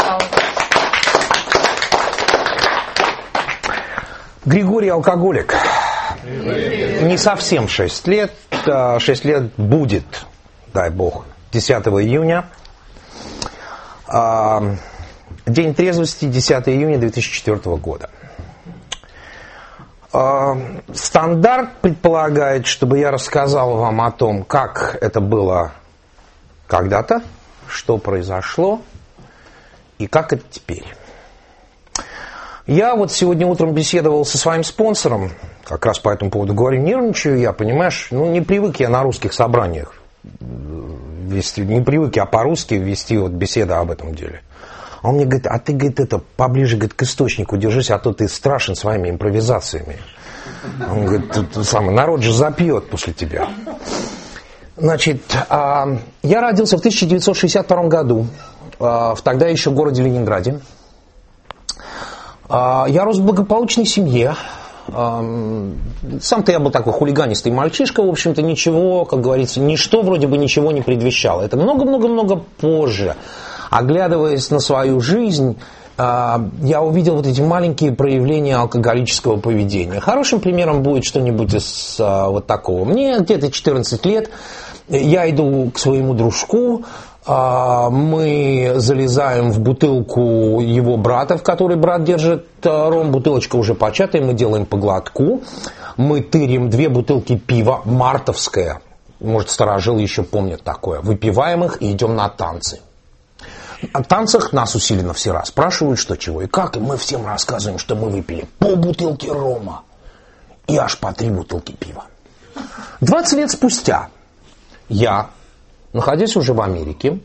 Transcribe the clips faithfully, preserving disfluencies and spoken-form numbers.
Григорий алкоголик. Не совсем шесть лет. шесть лет будет, дай бог, десятого июня. День трезвости, десятого июня две тысячи четвёртого года. Стандарт предполагает, чтобы я рассказал вам о том, как это было когда-то, что произошло и как это теперь. Я вот сегодня утром беседовал со своим спонсором, как раз по этому поводу говорю, нервничаю я, понимаешь, ну не привык я на русских собраниях вести, не привык я по-русски вести вот беседы об этом деле. А он мне говорит, а ты, говорит, это поближе, говорит, к источнику держись, а то ты страшен своими импровизациями. Он говорит, самый народ же запьет после тебя. Значит, я родился в тысяча девятьсот шестьдесят втором году, в тогда еще городе Ленинграде. Я рос в благополучной семье. Сам-то я был такой хулиганистый мальчишка, в общем-то, ничего, как говорится, ничто вроде бы ничего не предвещало. Это много-много-много позже, оглядываясь на свою жизнь, я увидел вот эти маленькие проявления алкоголического поведения. Хорошим примером будет что-нибудь из вот такого. Мне где-то четырнадцать лет, я иду к своему дружку, мы залезаем в бутылку его брата, в которой брат держит ром, бутылочка уже початая, мы делаем по глотку, мы тырим две бутылки пива, мартовское, может, старожилы еще помнят такое, выпиваем их и идем на танцы. На танцах нас усиленно все расспрашивают, что чего и как, и мы всем рассказываем, что мы выпили полбутылки рома и аж по три бутылки пива. двадцать лет спустя я, находясь уже в Америке,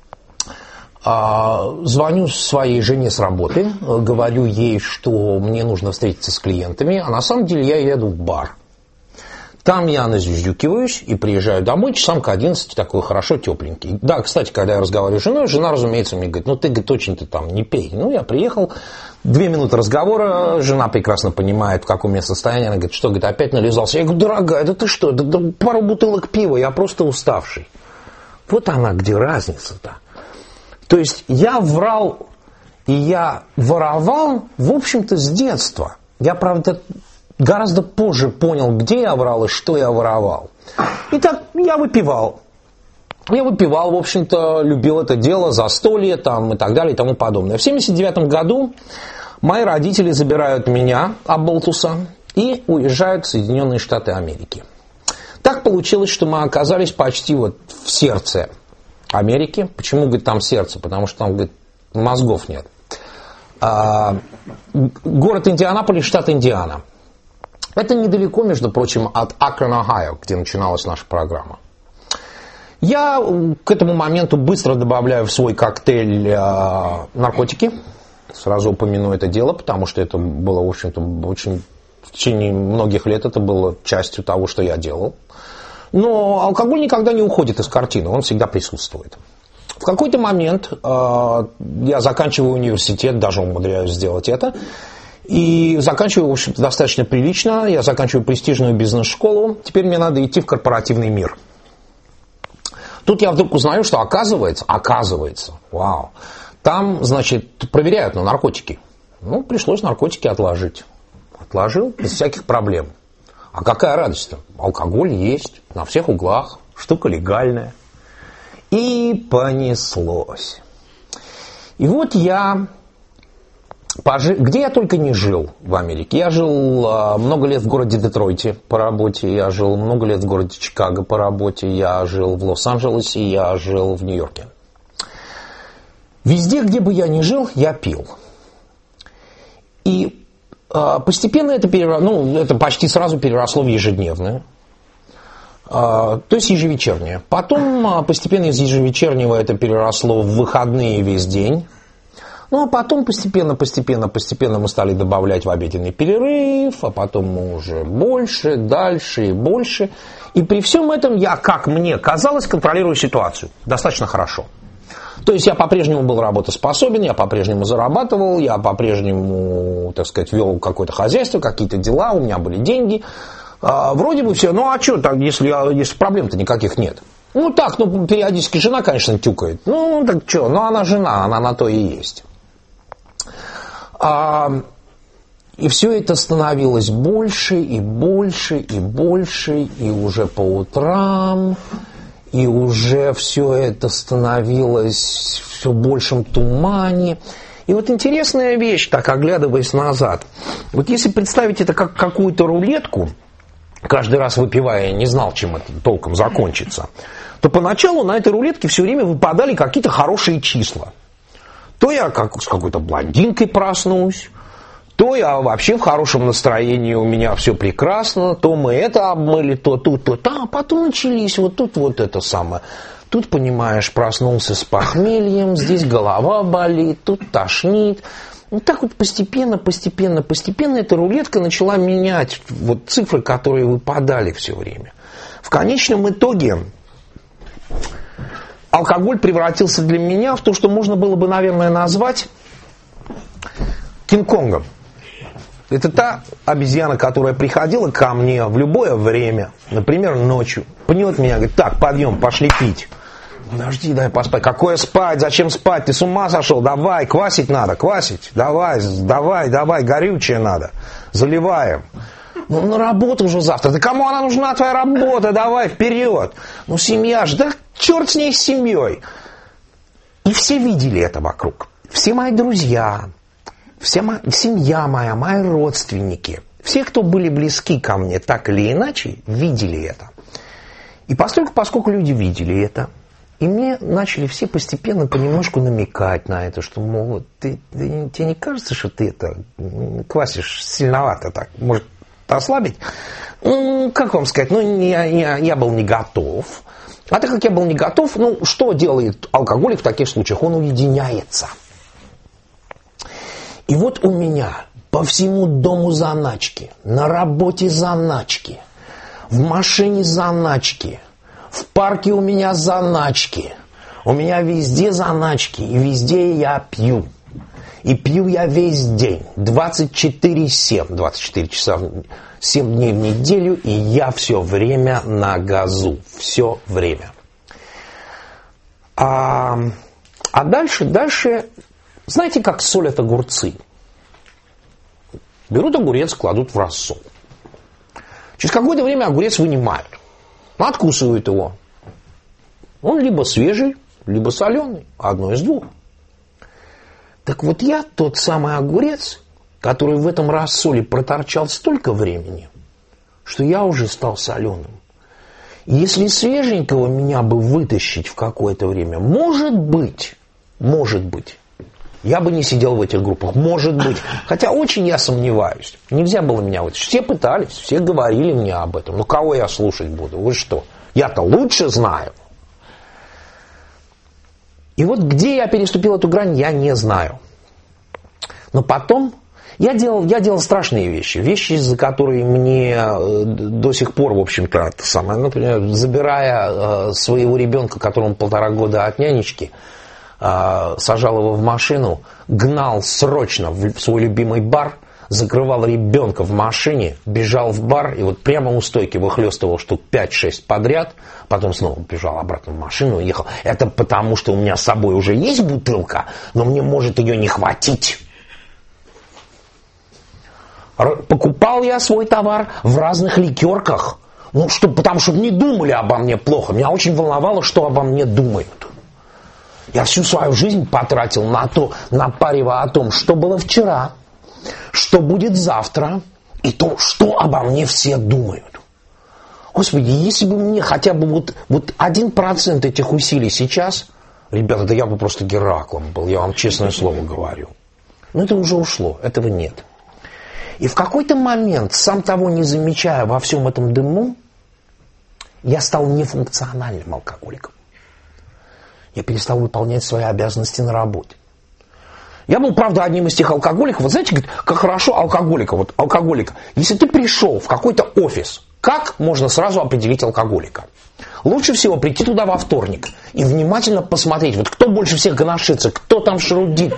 звоню своей жене с работы, говорю ей, что мне нужно встретиться с клиентами, а на самом деле я еду в бар. Там я назюзюкиваюсь и приезжаю домой часам к одиннадцати, такой хорошо тепленький. Да, кстати, когда я разговариваю с женой, жена, разумеется, мне говорит, ну ты, говорит, очень-то там не пей. Ну, я приехал, две минуты разговора, жена прекрасно понимает, в каком я состоянии, она говорит, что, говорит, опять нализался. Я говорю, дорогая, да ты что, да, да пару бутылок пива, я просто уставший. Вот она где разница-то. То есть я врал и я воровал, в общем-то, с детства. Я, правда, гораздо позже понял, где я врал и что я воровал. Итак, я выпивал. Я выпивал, в общем-то, любил это дело, застолье там, и так далее и тому подобное. В семьдесят девятом году мои родители забирают меня, оболтуса, и уезжают в Соединенные Штаты Америки. Так получилось, что мы оказались почти вот в сердце Америки. Почему, говорит, там сердце? Потому что там, говорит, мозгов нет. А, город Индианаполис, штат Индиана. Это недалеко, между прочим, от Акрон, Ohio, где начиналась наша программа. Я к этому моменту быстро добавляю в свой коктейль а, наркотики. Сразу упомяну это дело, потому что это было, в общем-то, очень... В течение многих лет это было частью того, что я делал. Но алкоголь никогда не уходит из картины, он всегда присутствует. В какой-то момент э, я заканчиваю университет, даже умудряюсь сделать это, и заканчиваю, в общем-то, достаточно прилично, я заканчиваю престижную бизнес-школу, теперь мне надо идти в корпоративный мир. Тут я вдруг узнаю, что оказывается, оказывается, вау, там, значит, проверяют на наркотики. Ну, пришлось наркотики отложить. Отложил без всяких проблем. А какая радость-то? Алкоголь есть на всех углах, штука легальная. И понеслось. И вот я, пожи... где я только не жил в Америке. Я жил а, много лет в городе Детройте по работе, я жил много лет в городе Чикаго по работе, я жил в Лос-Анджелесе, я жил в Нью-Йорке. Везде, где бы я ни жил, я пил. И постепенно это, перерос, ну, это почти сразу переросло в ежедневное, то есть ежевечернее. Потом постепенно из ежевечернего это переросло в выходные весь день. Ну, а потом постепенно, постепенно, постепенно мы стали добавлять в обеденный перерыв, а потом мы уже больше, дальше и больше. И при всем этом я, как мне казалось, контролирую ситуацию достаточно хорошо. То есть я по-прежнему был работоспособен, я по-прежнему зарабатывал, я по-прежнему, так сказать, вел какое-то хозяйство, какие-то дела, у меня были деньги. А, вроде бы все, ну а что, так, если, если проблем-то никаких нет? Ну так, ну периодически жена, конечно, тюкает. Ну так что, ну она жена, она на то и есть. А, и все это становилось больше и больше и больше, и уже по утрам, и уже все это становилось в все большем тумане. И вот интересная вещь, так оглядываясь назад. Вот если представить это как какую-то рулетку, каждый раз выпивая, я не знал, чем это толком закончится, то поначалу на этой рулетке все время выпадали какие-то хорошие числа. То я как с какой-то блондинкой проснусь, то я вообще в хорошем настроении, у меня все прекрасно, то мы это обмыли, то тут, то там, а потом начались вот тут вот это самое. Тут, понимаешь, проснулся с похмельем, здесь голова болит, тут тошнит. Вот так вот постепенно, постепенно, постепенно эта рулетка начала менять вот цифры, которые выпадали все время. В конечном итоге алкоголь превратился для меня в то, что можно было бы, наверное, назвать Кинг-Конгом. Это та обезьяна, которая приходила ко мне в любое время, например, ночью, пнет меня, говорит: так, подъем, пошли пить. Подожди, дай поспать. Какое спать? Зачем спать? Ты с ума сошел? Давай, квасить надо, квасить. Давай, давай, давай, горючее надо. Заливаем. Ну, на работу уже завтра. Да кому она нужна, твоя работа? Давай, вперед. Ну, семья же, да черт с ней, с семьей. И все видели это вокруг. Все мои друзья, вся моя, семья моя, мои родственники, все, кто были близки ко мне так или иначе, видели это. И поскольку, поскольку люди видели это, и мне начали все постепенно понемножку намекать на это, что, мол, ты, ты, тебе не кажется, что ты это квасишь сильновато так, может ослабить? Ну, как вам сказать, ну, я, я, я был не готов. А так как я был не готов, ну, что делает алкоголик в таких случаях? Он уединяется. И вот у меня по всему дому заначки, на работе заначки, в машине заначки, в парке у меня заначки, у меня везде заначки, и везде я пью. И пью я весь день, двадцать четыре семь, двадцать четыре часа, семь дней в неделю, и я все время на газу, все время. А, а дальше, дальше, знаете, как солят огурцы? Берут огурец, кладут в рассол. Через какое-то время огурец вынимают, откусывают его. Он либо свежий, либо соленый, одно из двух. Так вот я тот самый огурец, который в этом рассоле проторчал столько времени, что я уже стал соленым. И если свеженького меня бы вытащить в какое-то время, может быть, может быть, я бы не сидел в этих группах, может быть. Хотя очень я сомневаюсь. Нельзя было меня вытащить. Все пытались, все говорили мне об этом. Ну, кого я слушать буду? Вы что? Я-то лучше знаю. И вот где я переступил эту грань, я не знаю. Но потом я делал, я делал страшные вещи. Вещи, за которые мне до сих пор, в общем-то, это самое, например, забирая своего ребенка, которому полтора года от нянечки, сажал его в машину, гнал срочно в свой любимый бар, закрывал ребенка в машине, бежал в бар и вот прямо у стойки выхлестывал штук пять-шесть подряд, потом снова бежал обратно в машину и ехал. Это потому, что у меня с собой уже есть бутылка, но мне может ее не хватить. Покупал я свой товар в разных ликерках, ну, чтобы, потому что не думали обо мне плохо. Меня очень волновало, что обо мне думают. Я всю свою жизнь потратил на то, напаривая о том, что было вчера, что будет завтра, и то, что обо мне все думают. Господи, если бы мне хотя бы вот, вот один процент этих усилий сейчас, ребята, да я бы просто Гераклом был, я вам честное слово говорю. Но это уже ушло, этого нет. И в какой-то момент, сам того не замечая во всем этом дыму, я стал нефункциональным алкоголиком. Я перестал выполнять свои обязанности на работе. Я был, правда, одним из тех алкоголиков. Вот знаете, как хорошо алкоголика, вот алкоголика. Если ты пришел в какой-то офис, как можно сразу определить алкоголика? Лучше всего прийти туда во вторник и внимательно посмотреть, вот кто больше всех гоношится, кто там шарудит.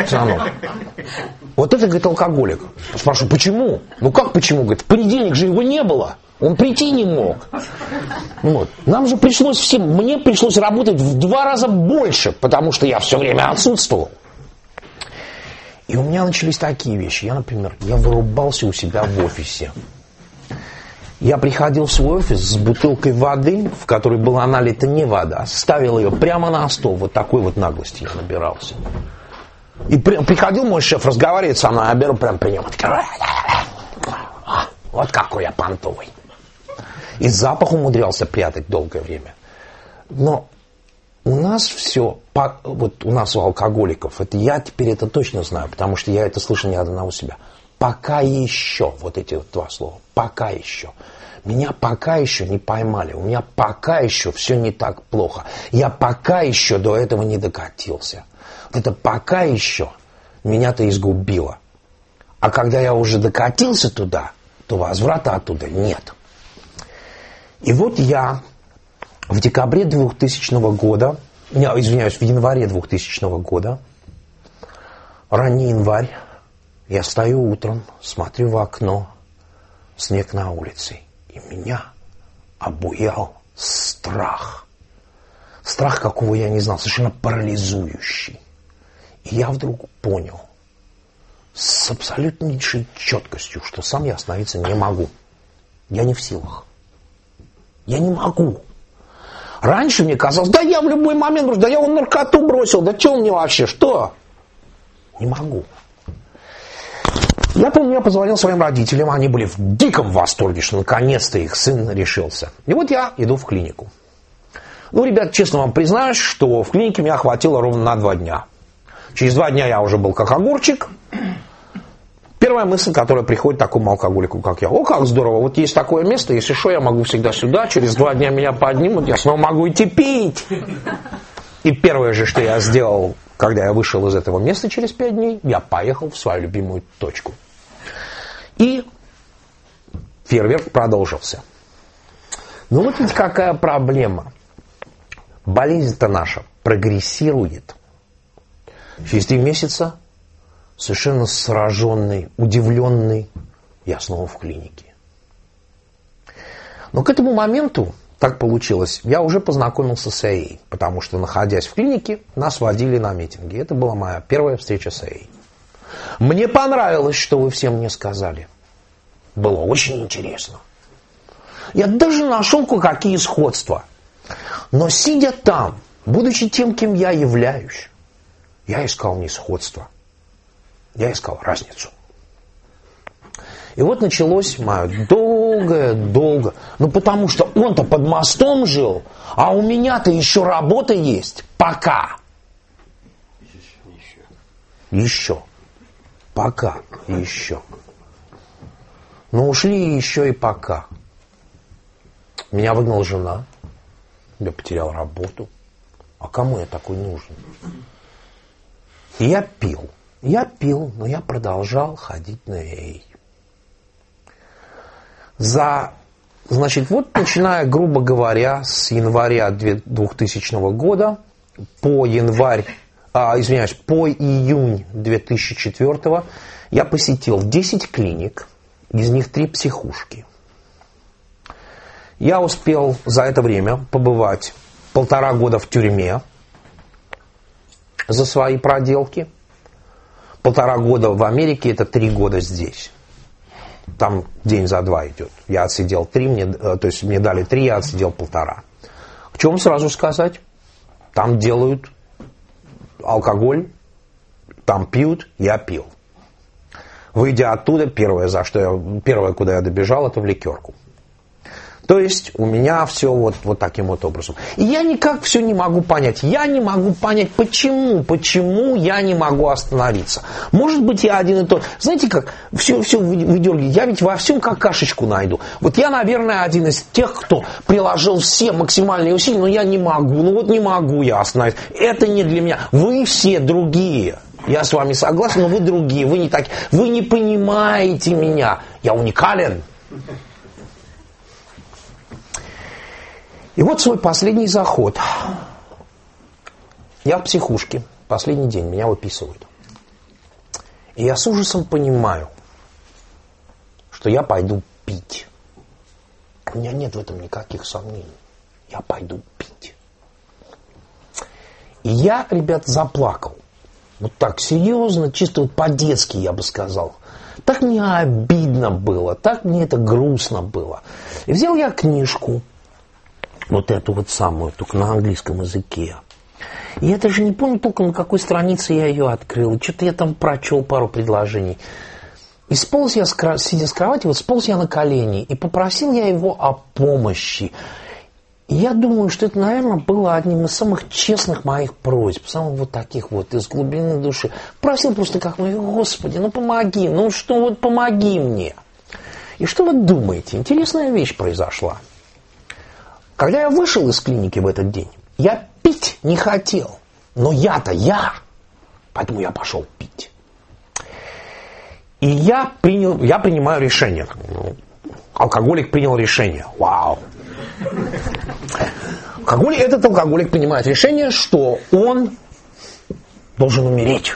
Вот это, говорит, алкоголик. Спрашиваю, почему? Ну как почему? Говорит, в понедельник же его не было. Он прийти не мог. Вот. Нам же пришлось всем, мне пришлось работать в два раза больше, потому что я все время отсутствовал. И у меня начались такие вещи. Я, например, я вырубался у себя в офисе. Я приходил в свой офис с бутылкой воды, в которой была налита не вода, ставил ее прямо на стол. Вот такой вот наглости я набирался. И при, приходил мой шеф, разговаривает со мной, я беру прям при нем. Вот какой я понтовый. И запах умудрялся прятать долгое время. Но у нас все, вот у нас у алкоголиков, это я теперь это точно знаю, потому что я это слышал не от одного себя. Пока еще, вот эти вот два слова, пока еще. Меня пока еще не поймали, у меня пока еще все не так плохо. Я пока еще до этого не докатился. Вот это пока еще меня-то изгубило. А когда я уже докатился туда, то возврата оттуда нет. И вот я в декабре двухтысячного года, не, извиняюсь, в январе двухтысячного года, ранний январь, я стою утром, смотрю в окно, снег на улице, и меня обуял страх. Страх, какого я не знал, совершенно парализующий. И я вдруг понял с абсолютнейшей четкостью, что сам я остановиться не могу. Я не в силах. Я не могу. Раньше мне казалось, да я в любой момент, да я вон наркоту бросил, да что мне вообще, что? Не могу. Я помню, я позвонил своим родителям, они были в диком восторге, что наконец-то их сын решился. И вот я иду в клинику. Ну, ребят, честно вам признаюсь, что в клинике меня хватило ровно на два дня. Через два дня я уже был как огурчик. Первая мысль, которая приходит такому алкоголику, как я. О, как здорово, вот есть такое место, если что, я могу всегда сюда, через два дня меня поднимут, я снова могу идти пить. И первое же, что я сделал, когда я вышел из этого места через пять дней, я поехал в свою любимую точку. И фейерверк продолжился. Ну вот ведь какая проблема. Болезнь-то наша прогрессирует. Через три месяца, совершенно сраженный, удивленный, я снова в клинике. Но к этому моменту, так получилось, я уже познакомился с эй эй, потому что, находясь в клинике, нас водили на митинги. Это была моя первая встреча с эй эй. Мне понравилось, что вы все мне сказали. Было очень интересно. Я даже нашел кое-какие сходства. Но сидя там, будучи тем, кем я являюсь, я искал не сходство. Я искал разницу. И вот началось мое долгое-долго. Ну, потому что он-то под мостом жил, а у меня-то еще работа есть. Пока. Еще. Еще. Пока. Еще. Но ушли еще и пока. Меня выгнала жена. Я потерял работу. А кому я такой нужен? И я пил. Я пил, но я продолжал ходить на эй эй. За, значит, вот начиная, грубо говоря, с января двухтысячного года по январь, а, извиняюсь, по июнь две тысячи четвёртого я посетил десять клиник, из них три психушки. Я успел за это время побывать полтора года в тюрьме за свои проделки. Полтора года в Америке, это три года здесь. Там день за два идет. Я отсидел три, мне, то есть мне дали три, я отсидел полтора. В чем сразу сказать? Там делают алкоголь, там пьют, я пил. Выйдя оттуда, первое, за что я, первое, куда я добежал, это в ликерку. То есть у меня все вот, вот таким вот образом. И я никак все не могу понять. Я не могу понять, почему, почему я не могу остановиться. Может быть, я один и тот. Знаете как, все, все выдергиваю. Я ведь во всем какашечку найду. Вот я, наверное, один из тех, кто приложил все максимальные усилия, но я не могу. Ну вот не могу я остановиться. Это не для меня. Вы все другие. Я с вами согласен, но вы другие. Вы не такие. Вы не понимаете меня. Я уникален. И вот свой последний заход. Я в психушке. Последний день меня выписывают. И я с ужасом понимаю, что я пойду пить. У меня нет в этом никаких сомнений. Я пойду пить. И я, ребят, заплакал. Вот так серьезно, чисто вот по-детски, я бы сказал. Так мне обидно было, так мне это грустно было. И взял я книжку, вот эту вот самую, только на английском языке. И я даже не помню только, на какой странице я ее открыл. Что-то я там прочел пару предложений. И сполз я, сидя с кровати, вот сполз я на колени. И попросил я его о помощи. И я думаю, что это, наверное, было одним из самых честных моих просьб. Самых вот таких вот, из глубины души. Просил просто как, ну, Господи, ну помоги, ну что, вот помоги мне. И что вы думаете? Интересная вещь произошла. Когда я вышел из клиники в этот день, я пить не хотел. Но я-то я. Поэтому я пошел пить. И я принял, я принимаю решение. Алкоголик принял решение. Вау. Алкоголик, этот алкоголик принимает решение, что он должен умереть.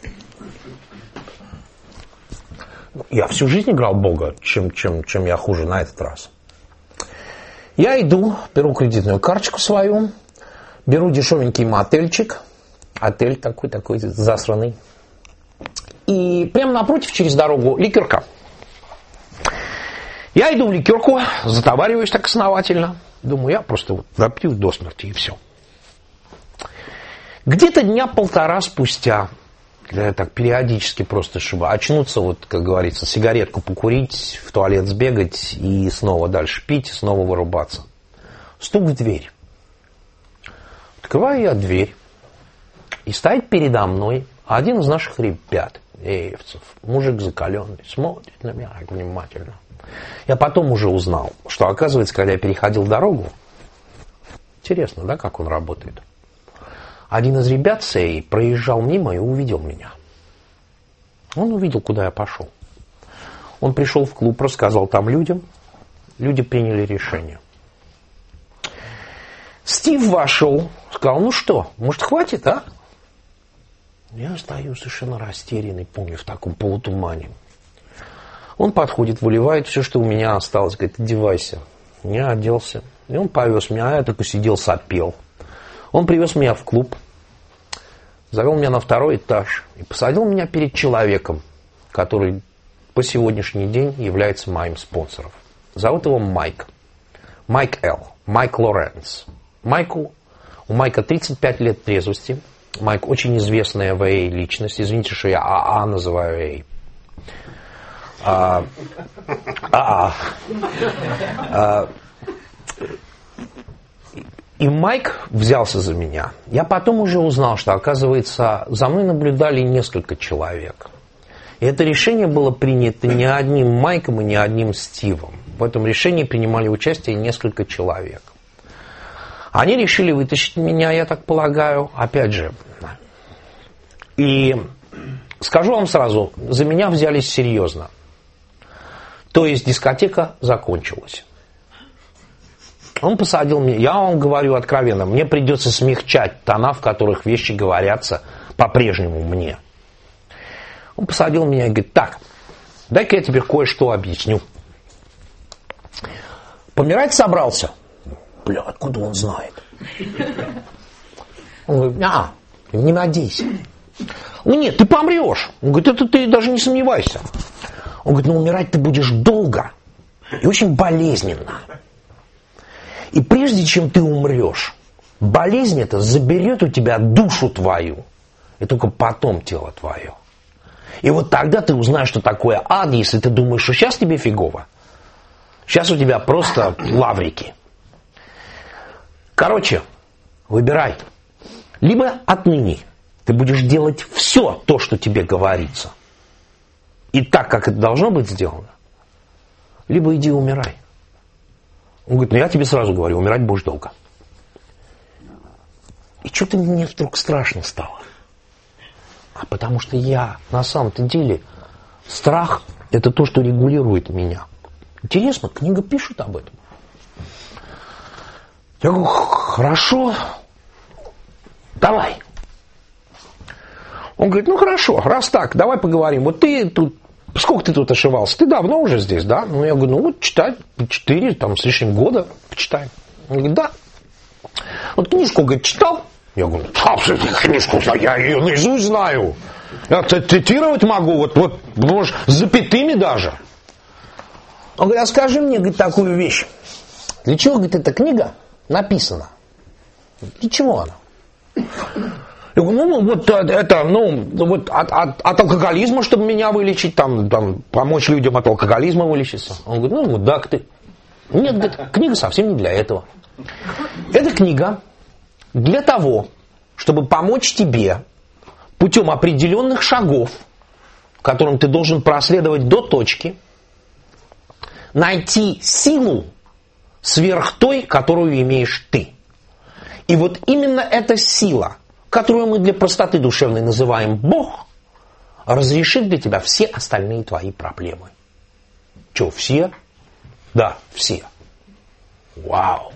Я всю жизнь играл Бога, чем, чем, чем я хуже на этот раз. Я иду, беру кредитную карточку свою, беру дешевенький мотельчик, отель такой, такой засранный, и прямо напротив, через дорогу, ликерка. Я иду в ликерку, затовариваюсь так основательно. Думаю, я просто вот допью до смерти и все. Где-то дня полтора спустя, когда я так периодически просто, чтобы очнуться, вот, как говорится, сигаретку покурить, в туалет сбегать и снова дальше пить, и снова вырубаться. Стук в дверь. Открываю я дверь. И стоит передо мной один из наших ребят, эевцев, мужик закаленный, смотрит на меня так внимательно. Я потом уже узнал, что, оказывается, когда я переходил дорогу, интересно, да, как он работает. Один из ребят сей проезжал мимо и увидел меня. Он увидел, куда я пошел. Он пришел в клуб, рассказал там людям. Люди приняли решение. Стив вошел, сказал, ну что, может, хватит, а? Я стою совершенно растерянный, помню, в таком полутумане. Он подходит, выливает все, что у меня осталось. Говорит, одевайся. Я оделся. И он повез меня, а я только сидел, сопел. Он привез меня в клуб, завел меня на второй этаж и посадил меня перед человеком, который по сегодняшний день является моим спонсором. Зовут его Майк. Майк Л. Майк Лоренс. Майку, у Майка тридцать пять лет трезвости. Майк очень известная в эй личность. Извините, что я АА называю эй. А, а, а, и Майк взялся за меня. Я потом уже узнал, что, оказывается, за мной наблюдали несколько человек. И это решение было принято не одним Майком и не одним Стивом. В этом решении принимали участие несколько человек. Они решили вытащить меня, я так полагаю, опять же. И скажу вам сразу, за меня взялись серьезно. То есть дискотека закончилась. Он посадил меня, я вам говорю откровенно, мне придется смягчать тона, в которых вещи говорятся по-прежнему мне. Он посадил меня и говорит, так, дай-ка я тебе кое-что объясню. Помирать собрался? Бля, откуда он знает? Он говорит, а, не надейся. Ну нет, ты помрешь. Он говорит, это ты даже не сомневайся. Он говорит, ну умирать ты будешь долго и очень болезненно. И прежде чем ты умрешь, болезнь эта заберет у тебя душу твою, и только потом тело твое. И вот тогда ты узнаешь, что такое ад, если ты думаешь, что сейчас тебе фигово. Сейчас у тебя просто лаврики. Короче, выбирай. Либо отныне ты будешь делать все то, что тебе говорится, и так, как это должно быть сделано, либо иди умирай. Он говорит, ну я тебе сразу говорю, умирать будешь долго. И что-то мне вдруг страшно стало. А потому что я, на самом-то деле, страх – это то, что регулирует меня. Интересно, книга пишет об этом. Я говорю, хорошо, давай. Он говорит, ну хорошо, раз так, давай поговорим. Вот ты тут, сколько ты тут ошивался? Ты давно уже здесь, да? Ну я говорю, ну вот читай, четыре там, с лишним года почитай. Он говорит, да. Вот книжку, говорит, читал, Я говорю, книжку, я ее наизусть знаю. Я цитировать могу, вот, вот, может, с запятыми даже. Он говорит, а скажи мне, говорит, такую вещь. Для чего, говорит, эта книга написана? Для чего она? Я говорю, ну, вот это, ну, вот от, от, от алкоголизма, чтобы меня вылечить, там, там, помочь людям от алкоголизма вылечиться. Он говорит, ну, вот так ты. Нет, говорит, книга совсем не для этого. Эта книга для того, чтобы помочь тебе путем определенных шагов, которым ты должен проследовать до точки, найти силу сверх той, которую имеешь ты. И вот именно эта сила, которую мы для простоты душевной называем Бог, разрешит для тебя все остальные твои проблемы. Че, все? Да, все. Вау.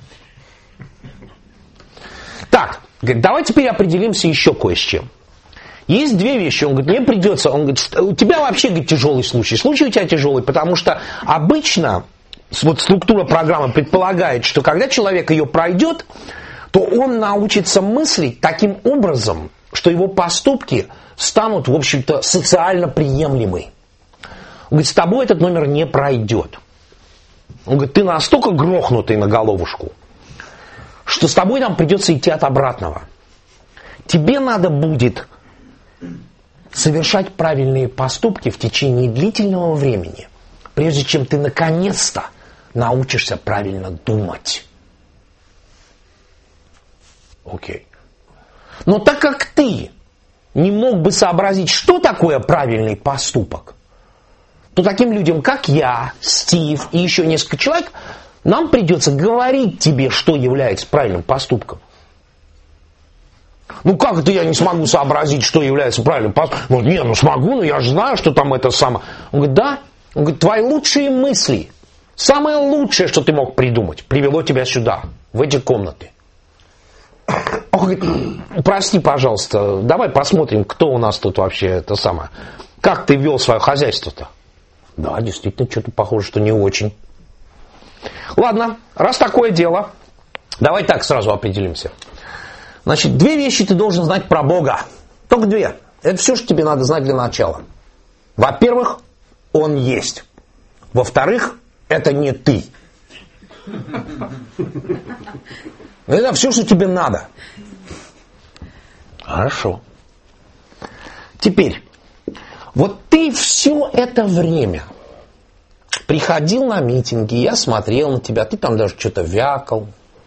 Так, говорит, давай теперь определимся еще кое с чем. Есть две вещи. Он говорит, мне придется, он говорит, у тебя вообще, говорит, тяжелый случай. Случай у тебя тяжелый, потому что обычно вот структура программы предполагает, что когда человек ее пройдет, то он научится мыслить таким образом, что его поступки станут, в общем-то, социально приемлемы. Он говорит, с тобой этот номер не пройдет. Он говорит, ты настолько грохнутый на головушку, что с тобой нам придется идти от обратного. Тебе надо будет совершать правильные поступки в течение длительного времени, прежде чем ты наконец-то научишься правильно думать. Окей. Но так как ты не мог бы сообразить, что такое правильный поступок, то таким людям, как я, Стив и еще несколько человек, нам придется говорить тебе, что является правильным поступком. Ну как это я не смогу сообразить, что является правильным поступком? Ну не, ну смогу, но я же знаю, что там это самое. Он говорит, да. Он говорит, твои лучшие мысли, самое лучшее, что ты мог придумать, привело тебя сюда, в эти комнаты. Он говорит, прости, пожалуйста, давай посмотрим, кто у нас тут вообще это самое. Как ты вел свое хозяйство-то? Да, действительно, что-то похоже, что не очень. Ладно, раз такое дело, давай так сразу определимся. Значит, две вещи ты должен знать про Бога. Только две. Это все, что тебе надо знать для начала. Во-первых, Он есть. Во-вторых, это не ты. Это все, что тебе надо. Хорошо. Теперь, вот ты все это время приходил на митинги, я смотрел на тебя, ты там даже что-то вякал.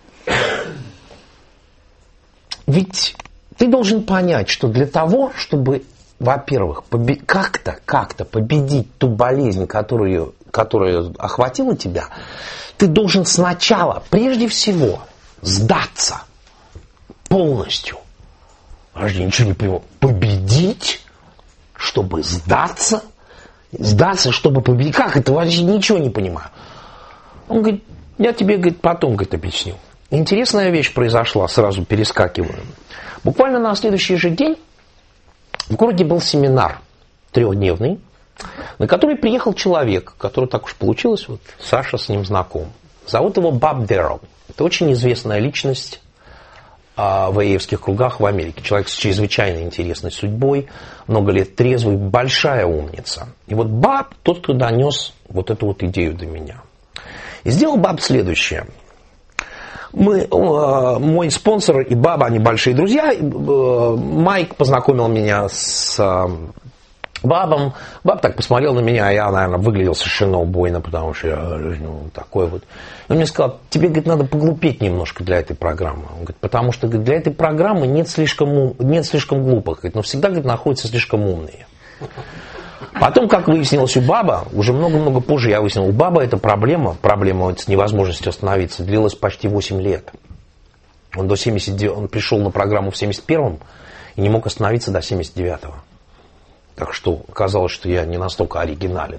Ведь ты должен понять, что для того, чтобы, во-первых, побе- как-то, как-то победить ту болезнь, которую, которая охватила тебя, ты должен сначала, прежде всего, сдаться полностью. Подожди, ничего не понимаю. Победить, чтобы сдаться? Сдаться, чтобы победить? Как это? Вообще ничего не понимаю. Он говорит, я тебе, говорит, потом, говорит, объясню. Интересная вещь произошла, сразу перескакиваю. Буквально на следующий же день в городе был семинар трехдневный, на который приехал человек, который так уж получилось, вот Саша с ним знаком. Зовут его Боб Дэррелл. Это очень известная личность а, в эй эевских кругах в Америке. Человек с чрезвычайно интересной судьбой, много лет трезвый, большая умница. И вот Боб, тот, кто донес вот эту вот идею до меня. И сделал Боб следующее. Мы, э, мой спонсор и Баба, они большие друзья. Э, Майк познакомил меня с э, Бабом. Баб так посмотрел на меня, а я, наверное, выглядел совершенно убойно, потому что я, ну, такой вот. И он мне сказал, тебе, говорит, надо поглупеть немножко для этой программы. Он говорит, потому что, говорит, для этой программы нет слишком, нет слишком глупых, говорит, но всегда, говорит, находятся слишком умные. Потом, как выяснилось у Баба, уже много-много позже я выяснил, у Баба эта проблема, проблема с невозможностью остановиться, длилась почти восемь лет. Он, до семьдесят девятого, он пришел на программу в семьдесят первом и не мог остановиться до семьдесят девятого. Так что казалось, что я не настолько оригинален.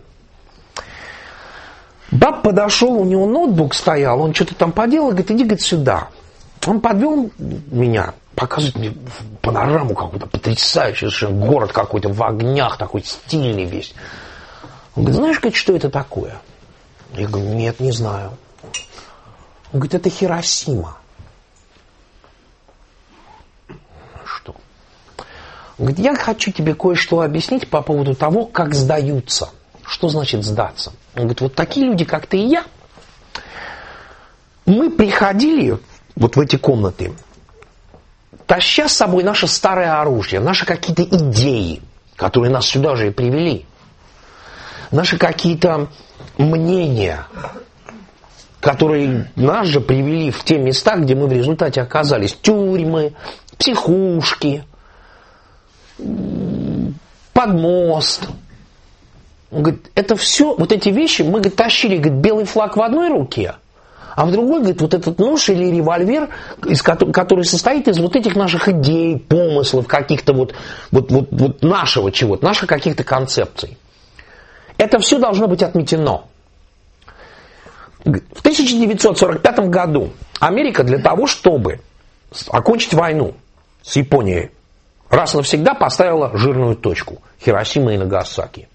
Баб подошел, у него ноутбук стоял, он что-то там поделал, говорит, иди, говорит, сюда. Он подвел меня, показывает мне панораму какую-то потрясающую, совершенно город какой-то в огнях, такой стильный весь. Он говорит, знаешь, говорит, что это такое? Я говорю, нет, не знаю. Он говорит, это Хиросима. Он говорит, я хочу тебе кое-что объяснить по поводу того, как сдаются. Что значит сдаться? Он говорит, вот такие люди, как ты и я, мы приходили вот в эти комнаты, таща с собой наше старое оружие, наши какие-то идеи, которые нас сюда же и привели, наши какие-то мнения, которые нас же привели в те места, где мы в результате оказались. Тюрьмы, психушки, под мост. Он говорит, это все, вот эти вещи, мы, говорит, тащили, говорит, белый флаг в одной руке, а в другой, говорит, вот этот нож или револьвер, из, который состоит из вот этих наших идей, помыслов, каких-то вот, вот, вот, вот нашего чего-то, наших каких-то концепций. Это все должно быть отметено. В тысяча девятьсот сорок пятом году Америка для того, чтобы окончить войну с Японией, раз и навсегда поставила жирную точку. Хиросима и Нагасаки.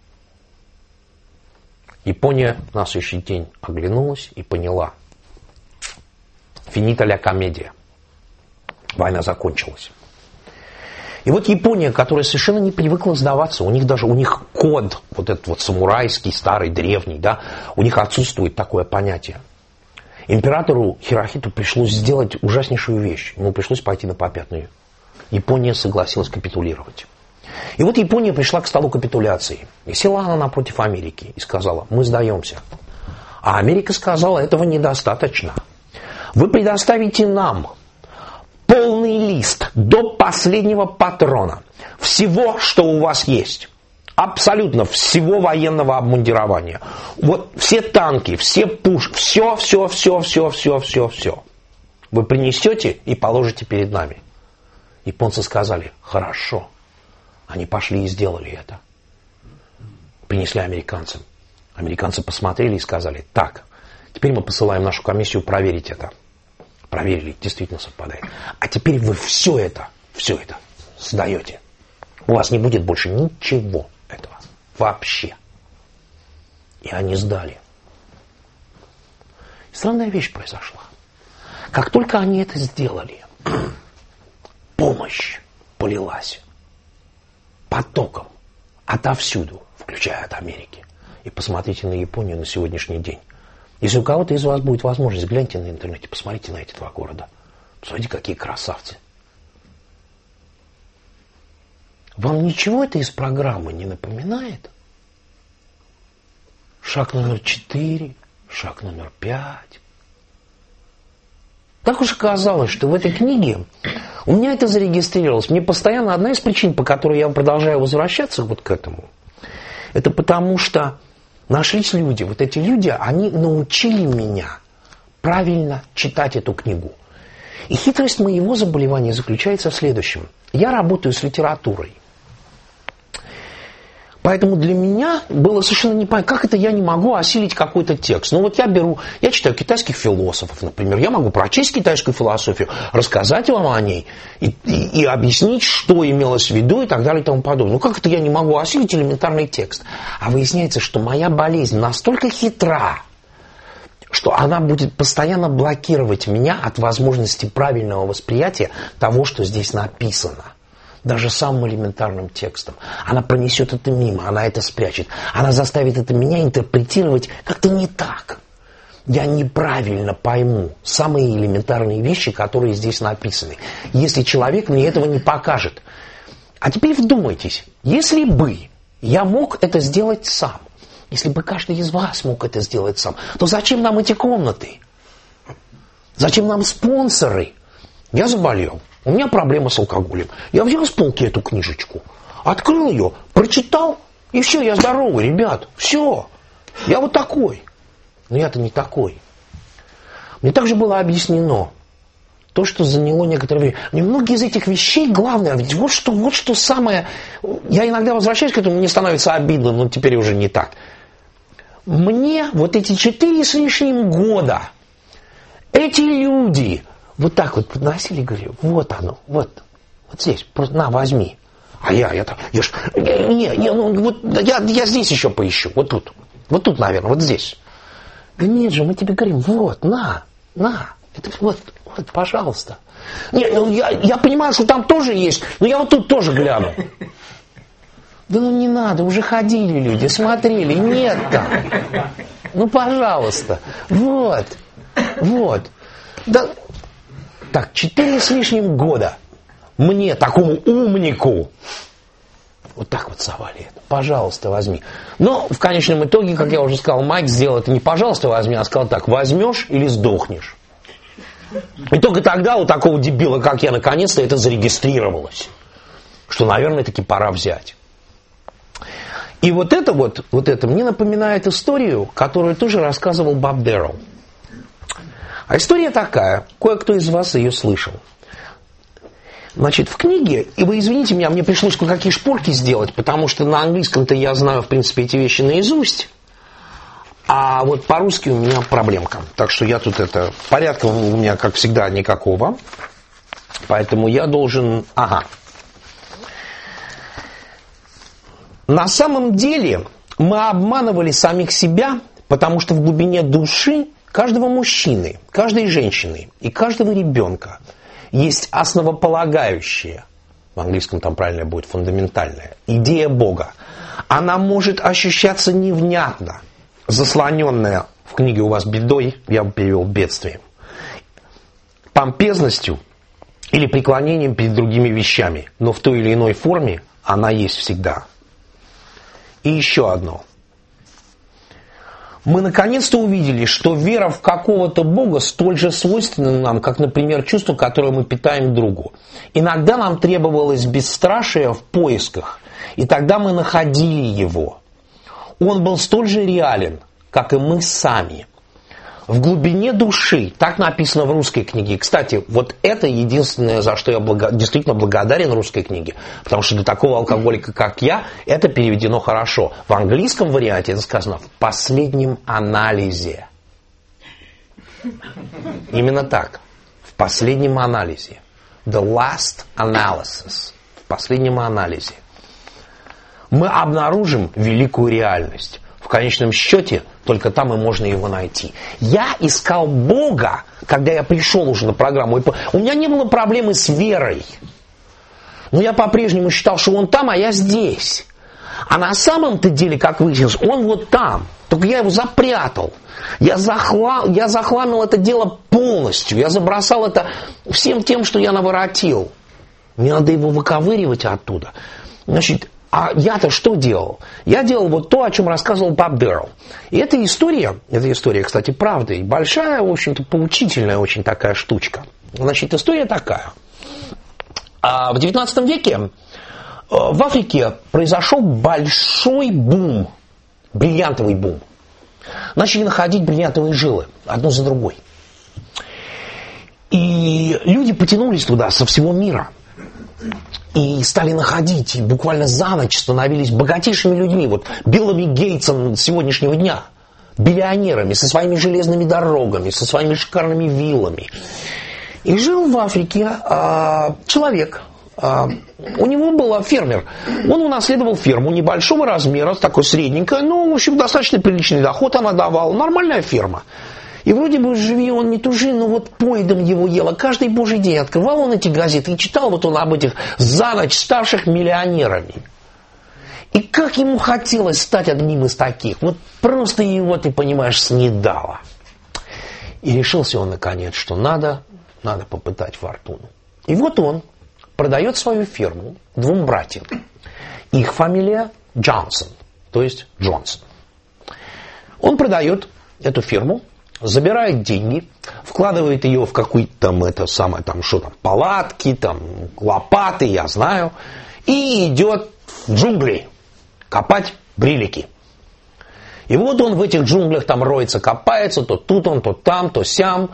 Япония на следующий день оглянулась и поняла. Финита ля комедия. Война закончилась. И вот Япония, которая совершенно не привыкла сдаваться, у них даже, у них код, вот этот вот самурайский, старый, древний, да, у них отсутствует такое понятие. Императору Хирохиту пришлось сделать ужаснейшую вещь. Ему пришлось пойти на попятную. Япония согласилась капитулировать. И вот Япония пришла к столу капитуляции. И села она напротив Америки и сказала, мы сдаемся. А Америка сказала, этого недостаточно. Вы предоставите нам полный лист до последнего патрона. Всего, что у вас есть. Абсолютно всего военного обмундирования. Вот все танки, все пушки, все, все, все, все, все, все, все. Вы принесете и положите перед нами. Японцы сказали, хорошо. Они пошли и сделали это. Принесли американцам. Американцы посмотрели и сказали, так, теперь мы посылаем нашу комиссию проверить это. Проверили, действительно совпадает. А теперь вы все это, все это сдаете. У вас не будет больше ничего этого. Вообще. И они сдали. И странная вещь произошла. Как только они это сделали, помощь полилась потоком отовсюду, включая от Америки. И посмотрите на Японию на сегодняшний день. Если у кого-то из вас будет возможность, гляньте на интернете, посмотрите на эти два города. Посмотрите, какие красавцы. Вам ничего это из программы не напоминает? Шаг номер четыре, шаг номер пять. Так уж оказалось, что в этой книге у меня это зарегистрировалось. Мне постоянно одна из причин, по которой я продолжаю возвращаться вот к этому, это потому что нашлись люди, вот эти люди, они научили меня правильно читать эту книгу. И хитрость моего заболевания заключается в следующем. Я работаю с литературой. Поэтому для меня было совершенно непонятно, как это я не могу осилить какой-то текст. Ну вот я беру, я читаю китайских философов, например, я могу прочесть китайскую философию, рассказать вам о ней и, и, и объяснить, что имелось в виду и так далее и тому подобное. Ну как это я не могу осилить элементарный текст? А выясняется, что моя болезнь настолько хитра, что она будет постоянно блокировать меня от возможности правильного восприятия того, что здесь написано. Даже самым элементарным текстом. Она пронесет это мимо, она это спрячет. Она заставит это меня интерпретировать как-то не так. Я неправильно пойму самые элементарные вещи, которые здесь написаны, если человек мне этого не покажет. А теперь вдумайтесь, если бы я мог это сделать сам, если бы каждый из вас мог это сделать сам, то зачем нам эти комнаты? Зачем нам спонсоры? Я заболел. У меня проблема с алкоголем. Я взял с полки эту книжечку, открыл ее, прочитал, и все, я здоровый, ребят. Все. Я вот такой. Но я-то не такой. Мне также было объяснено то, что заняло некоторое время. Мне многие из этих вещей, главное, ведь вот что, вот что самое... Я иногда возвращаюсь к этому, мне становится обидно, но теперь уже не так. Мне вот эти четыре с лишним года эти люди... Вот так вот подносили и говорили, вот оно, вот, вот здесь, просто на, возьми. А я, я так, я ж, не, не, ну, вот, я, я здесь еще поищу, вот тут, вот тут, наверное, вот здесь. Да нет же, мы тебе говорим, вот, на, на, это вот, вот, пожалуйста. Нет, ну я, я понимаю, что там тоже есть, но я вот тут тоже гляну. Да ну не надо, уже ходили люди, смотрели, нет там. Ну, пожалуйста. Вот, вот. Да. Так, четыре с лишним года мне, такому умнику, вот так вот совали это. Пожалуйста, возьми. Но в конечном итоге, как я уже сказал, Майк сделал это не пожалуйста возьми, а сказал так: возьмешь или сдохнешь. И только тогда у такого дебила, как я, наконец-то это зарегистрировалось. Что, наверное, таки пора взять. И вот это вот, вот это мне напоминает историю, которую тоже рассказывал Боб Дэррелл. А история такая, кое-кто из вас ее слышал. Значит, в книге, и вы извините меня, мне пришлось кое-какие шпорки сделать, потому что на английском-то я знаю, в принципе, эти вещи наизусть, а вот по-русски у меня проблемка. Так что я тут это, порядка у меня, как всегда, никакого, поэтому я должен, ага. На самом деле мы обманывали самих себя, потому что в глубине души каждого мужчины, каждой женщины и каждого ребенка есть основополагающая, в английском там правильно будет фундаментальная, идея Бога. Она может ощущаться невнятно, заслоненная в книге у вас бедой, я бы перевел бедствием, помпезностью или преклонением перед другими вещами, но в той или иной форме она есть всегда. И еще одно. Мы наконец-то увидели, что вера в какого-то Бога столь же свойственна нам, как, например, чувство, которое мы питаем другу. Иногда нам требовалось бесстрашие в поисках, и тогда мы находили его. Он был столь же реален, как и мы сами. В глубине души, так написано в русской книге. Кстати, вот это единственное, за что я благо, действительно благодарен русской книге. Потому что для такого алкоголика, как я, это переведено хорошо. В английском варианте это сказано в последнем анализе. Именно так. В последнем анализе. The last analysis. В последнем анализе. Мы обнаружим великую реальность. В конечном счете, только там и можно его найти. Я искал Бога, когда я пришел уже на программу. У меня не было проблемы с верой. Но я по-прежнему считал, что он там, а я здесь. А на самом-то деле, как выяснилось, он вот там. Только я его запрятал. Я, захла... я захламил это дело полностью. Я забросал это всем тем, что я наворотил. Мне надо его выковыривать оттуда. Значит, а я-то что делал? Я делал вот то, о чем рассказывал Боб Дэррелл. И эта история, эта история, кстати, правда, и большая, в общем-то, поучительная очень такая штучка. Значит, история такая. В девятнадцатом веке в Африке произошел большой бум, бриллиантовый бум. Начали находить бриллиантовые жилы, одну за другой. И люди потянулись туда со всего мира. И стали находить, и буквально за ночь становились богатейшими людьми. Вот Биллами Гейтсом сегодняшнего дня. Биллионерами, со своими железными дорогами, со своими шикарными виллами. И жил в Африке а, человек. А, у него был фермер. Он унаследовал ферму небольшого размера, такой средненькая, но, в общем, достаточно приличный доход она давала. Нормальная ферма. И вроде бы живи он не тужи, но вот поедом его ело. Каждый божий день открывал он эти газеты и читал вот он об этих за ночь ставших миллионерами. И как ему хотелось стать одним из таких. Вот просто его, ты понимаешь, снедало. И решился он наконец, что надо, надо попытать фортуну. И вот он продает свою ферму двум братьям. Их фамилия Джонсон, то есть Джонсон. Он продает эту ферму, забирает деньги, вкладывает ее в какие-то там, это самое, там, что там, палатки, там, лопаты, я знаю, и идет в джунгли копать бриллики. И вот он в этих джунглях там роется, копается, то тут он, то там, то сям.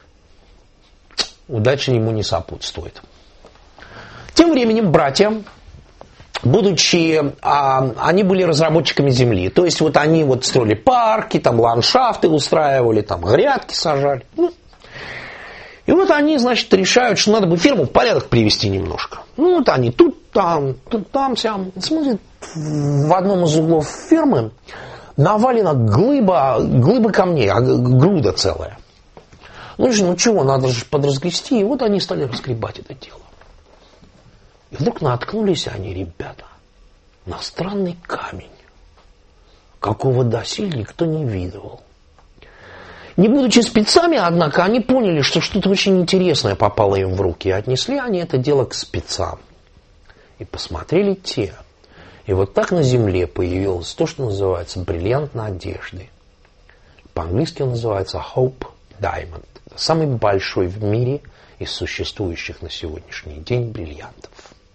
Удача ему не сопутствует. Тем временем братья, будучи, а, они были разработчиками земли. То есть вот они вот строили парки, там ландшафты устраивали, там грядки сажали. Ну. И вот они, значит, решают, что надо бы ферму в порядок привести немножко. Ну вот они тут, там, тут, там, сям. Смотрят, в одном из углов фермы навалена глыба, глыба камней, груда целая. Ну же, ну чего, надо же подразгрести. И вот они стали разгребать это дело. И вдруг наткнулись они, ребята, на странный камень, какого доселе никто не видывал. Не будучи спецами, однако, они поняли, что что-то очень интересное попало им в руки. И отнесли они это дело к спецам. И посмотрели те. И вот так на земле появилось то, что называется бриллиант надежды. По-английски он называется Hope Diamond. Это самый большой в мире из существующих на сегодняшний день бриллиантов.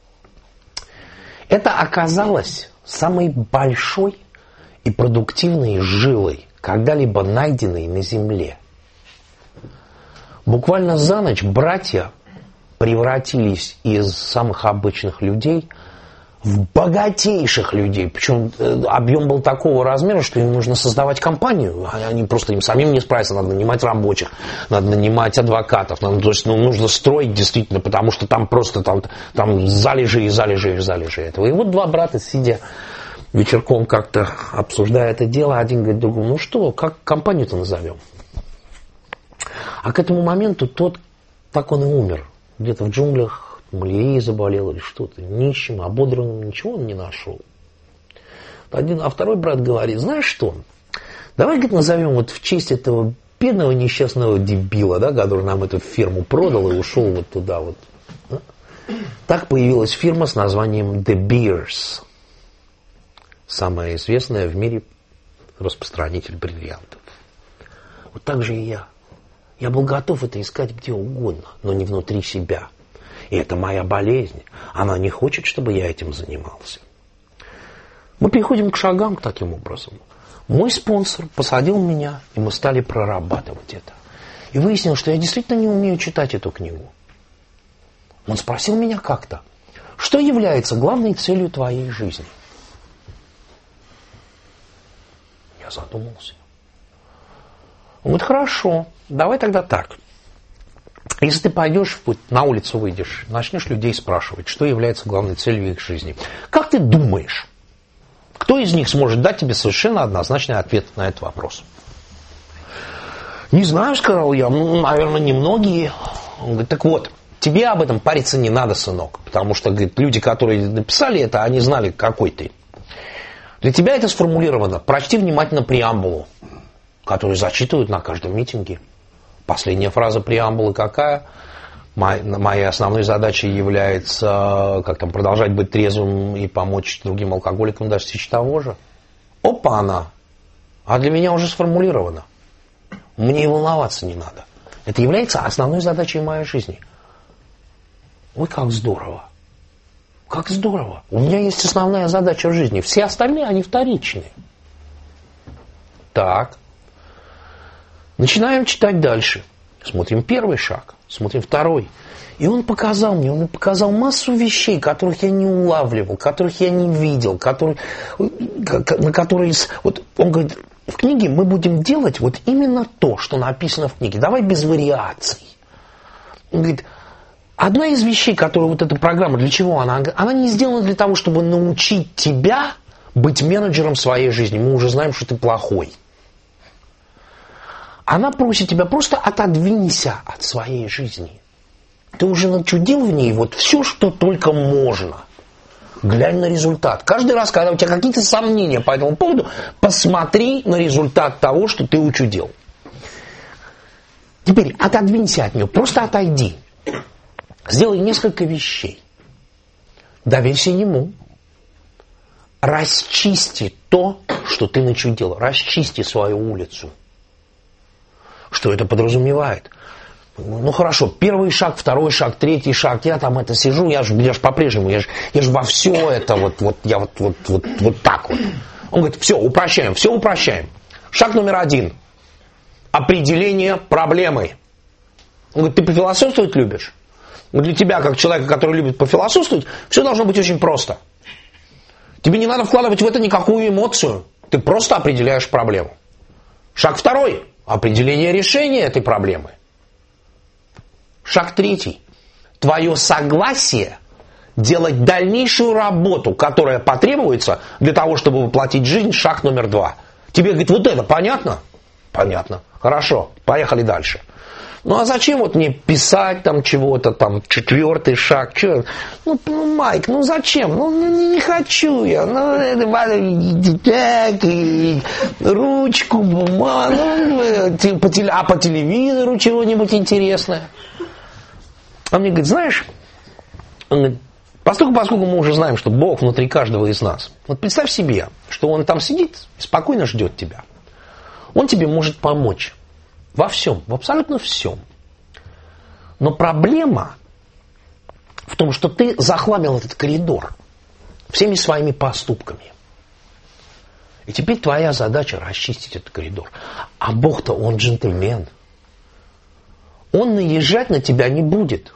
Это оказалось самой большой и продуктивной жилой, когда-либо найденной на земле. Буквально за ночь братья превратились из самых обычных людей в богатейших людей. Причем объем был такого размера, что им нужно создавать компанию. Они просто им самим не справятся. Надо нанимать рабочих, надо нанимать адвокатов. Надо, то есть, ну, нужно строить действительно, потому что там просто там, там залежи и залежи и залежи этого. И вот два брата, сидя вечерком как-то обсуждая это дело, один говорит другому: ну что, как компанию-то назовем? А к этому моменту тот, так он и умер. Где-то в джунглях малярией заболел или что-то, нищим, ободранным, ничего он не нашел. Один, а второй брат говорит: знаешь что, давай, говорит, назовем вот в честь этого бедного несчастного дебила, да, который нам эту фирму продал и ушел вот туда вот. Так появилась фирма с названием De Beers. Самая известная в мире распространитель бриллиантов. Вот так же и я. Я был готов это искать где угодно, но не внутри себя. И это моя болезнь. Она не хочет, чтобы я этим занимался. Мы переходим к шагам таким образом. Мой спонсор посадил меня, и мы стали прорабатывать это. И выяснилось, что я действительно не умею читать эту книгу. Он спросил меня как-то: что является главной целью твоей жизни? Я задумался. Он говорит: хорошо, давай тогда так. Если ты пойдешь, на улицу выйдешь, начнешь людей спрашивать, что является главной целью их жизни, как ты думаешь, кто из них сможет дать тебе совершенно однозначный ответ на этот вопрос? Не знаю, сказал я, ну, наверное, немногие. Он говорит: так вот, тебе об этом париться не надо, сынок, потому что, говорит, люди, которые написали это, они знали, какой ты. Для тебя это сформулировано. Прочти внимательно преамбулу, которую зачитывают на каждом митинге. Последняя фраза преамбулы какая? Моей основной задачей является, как там, продолжать быть трезвым и помочь другим алкоголикам достичь того же. Опа, она. А для меня уже сформулировано. Мне и волноваться не надо. Это является основной задачей моей жизни. Ой, как здорово. Как здорово. У меня есть основная задача в жизни. Все остальные, они вторичные. Так. Начинаем читать дальше. Смотрим первый шаг, смотрим второй. И он показал мне, он показал массу вещей, которых я не улавливал, которых я не видел, которые, на которые... Вот он говорит: в книге мы будем делать вот именно то, что написано в книге. Давай без вариаций. Он говорит: одна из вещей, которую вот эта программа, для чего она? Она не сделана для того, чтобы научить тебя быть менеджером своей жизни. Мы уже знаем, что ты плохой. Она просит тебя: просто отодвинься от своей жизни. Ты уже начудил в ней вот все, что только можно. Глянь на результат. Каждый раз, когда у тебя какие-то сомнения по этому поводу, посмотри на результат того, что ты учудил. Теперь отодвинься от нее, просто отойди. Сделай несколько вещей. Доверься ему. Расчисти то, что ты начудил. Расчисти свою улицу. Что это подразумевает? Ну хорошо, первый шаг, второй шаг, третий шаг, я там это сижу, я же я ж по-прежнему, я же я ж во все это вот, вот, я вот, вот, вот, вот так вот. Он говорит: все, упрощаем, все упрощаем. Шаг номер один. Определение проблемы. Он говорит: ты пофилософствовать любишь? Для тебя, как человека, который любит пофилософствовать, все должно быть очень просто. Тебе не надо вкладывать в это никакую эмоцию. Ты просто определяешь проблему. Шаг второй. Определение решения этой проблемы. Шаг третий. Твое согласие делать дальнейшую работу, которая потребуется для того, чтобы воплотить жизнь. Шаг номер два. Тебе говорит: вот это понятно? Понятно. Хорошо, поехали дальше. Ну а зачем вот мне писать там чего-то, там, четвертый шаг, что? Ну, ну, Майк, ну зачем? Ну, не, не хочу я. Ну, это, так, и ручку, бумагу, ну, по теле, а по телевизору чего-нибудь интересное. А мне говорит, знаешь, он говорит, поскольку, поскольку мы уже знаем, что Бог внутри каждого из нас, вот представь себе, что Он там сидит и спокойно ждет тебя. Он тебе может помочь. Во всем, в абсолютно всем. Но проблема в том, что ты захламил этот коридор всеми своими поступками. И теперь твоя задача расчистить этот коридор. А Бог-то, Он джентльмен. Он наезжать на тебя не будет.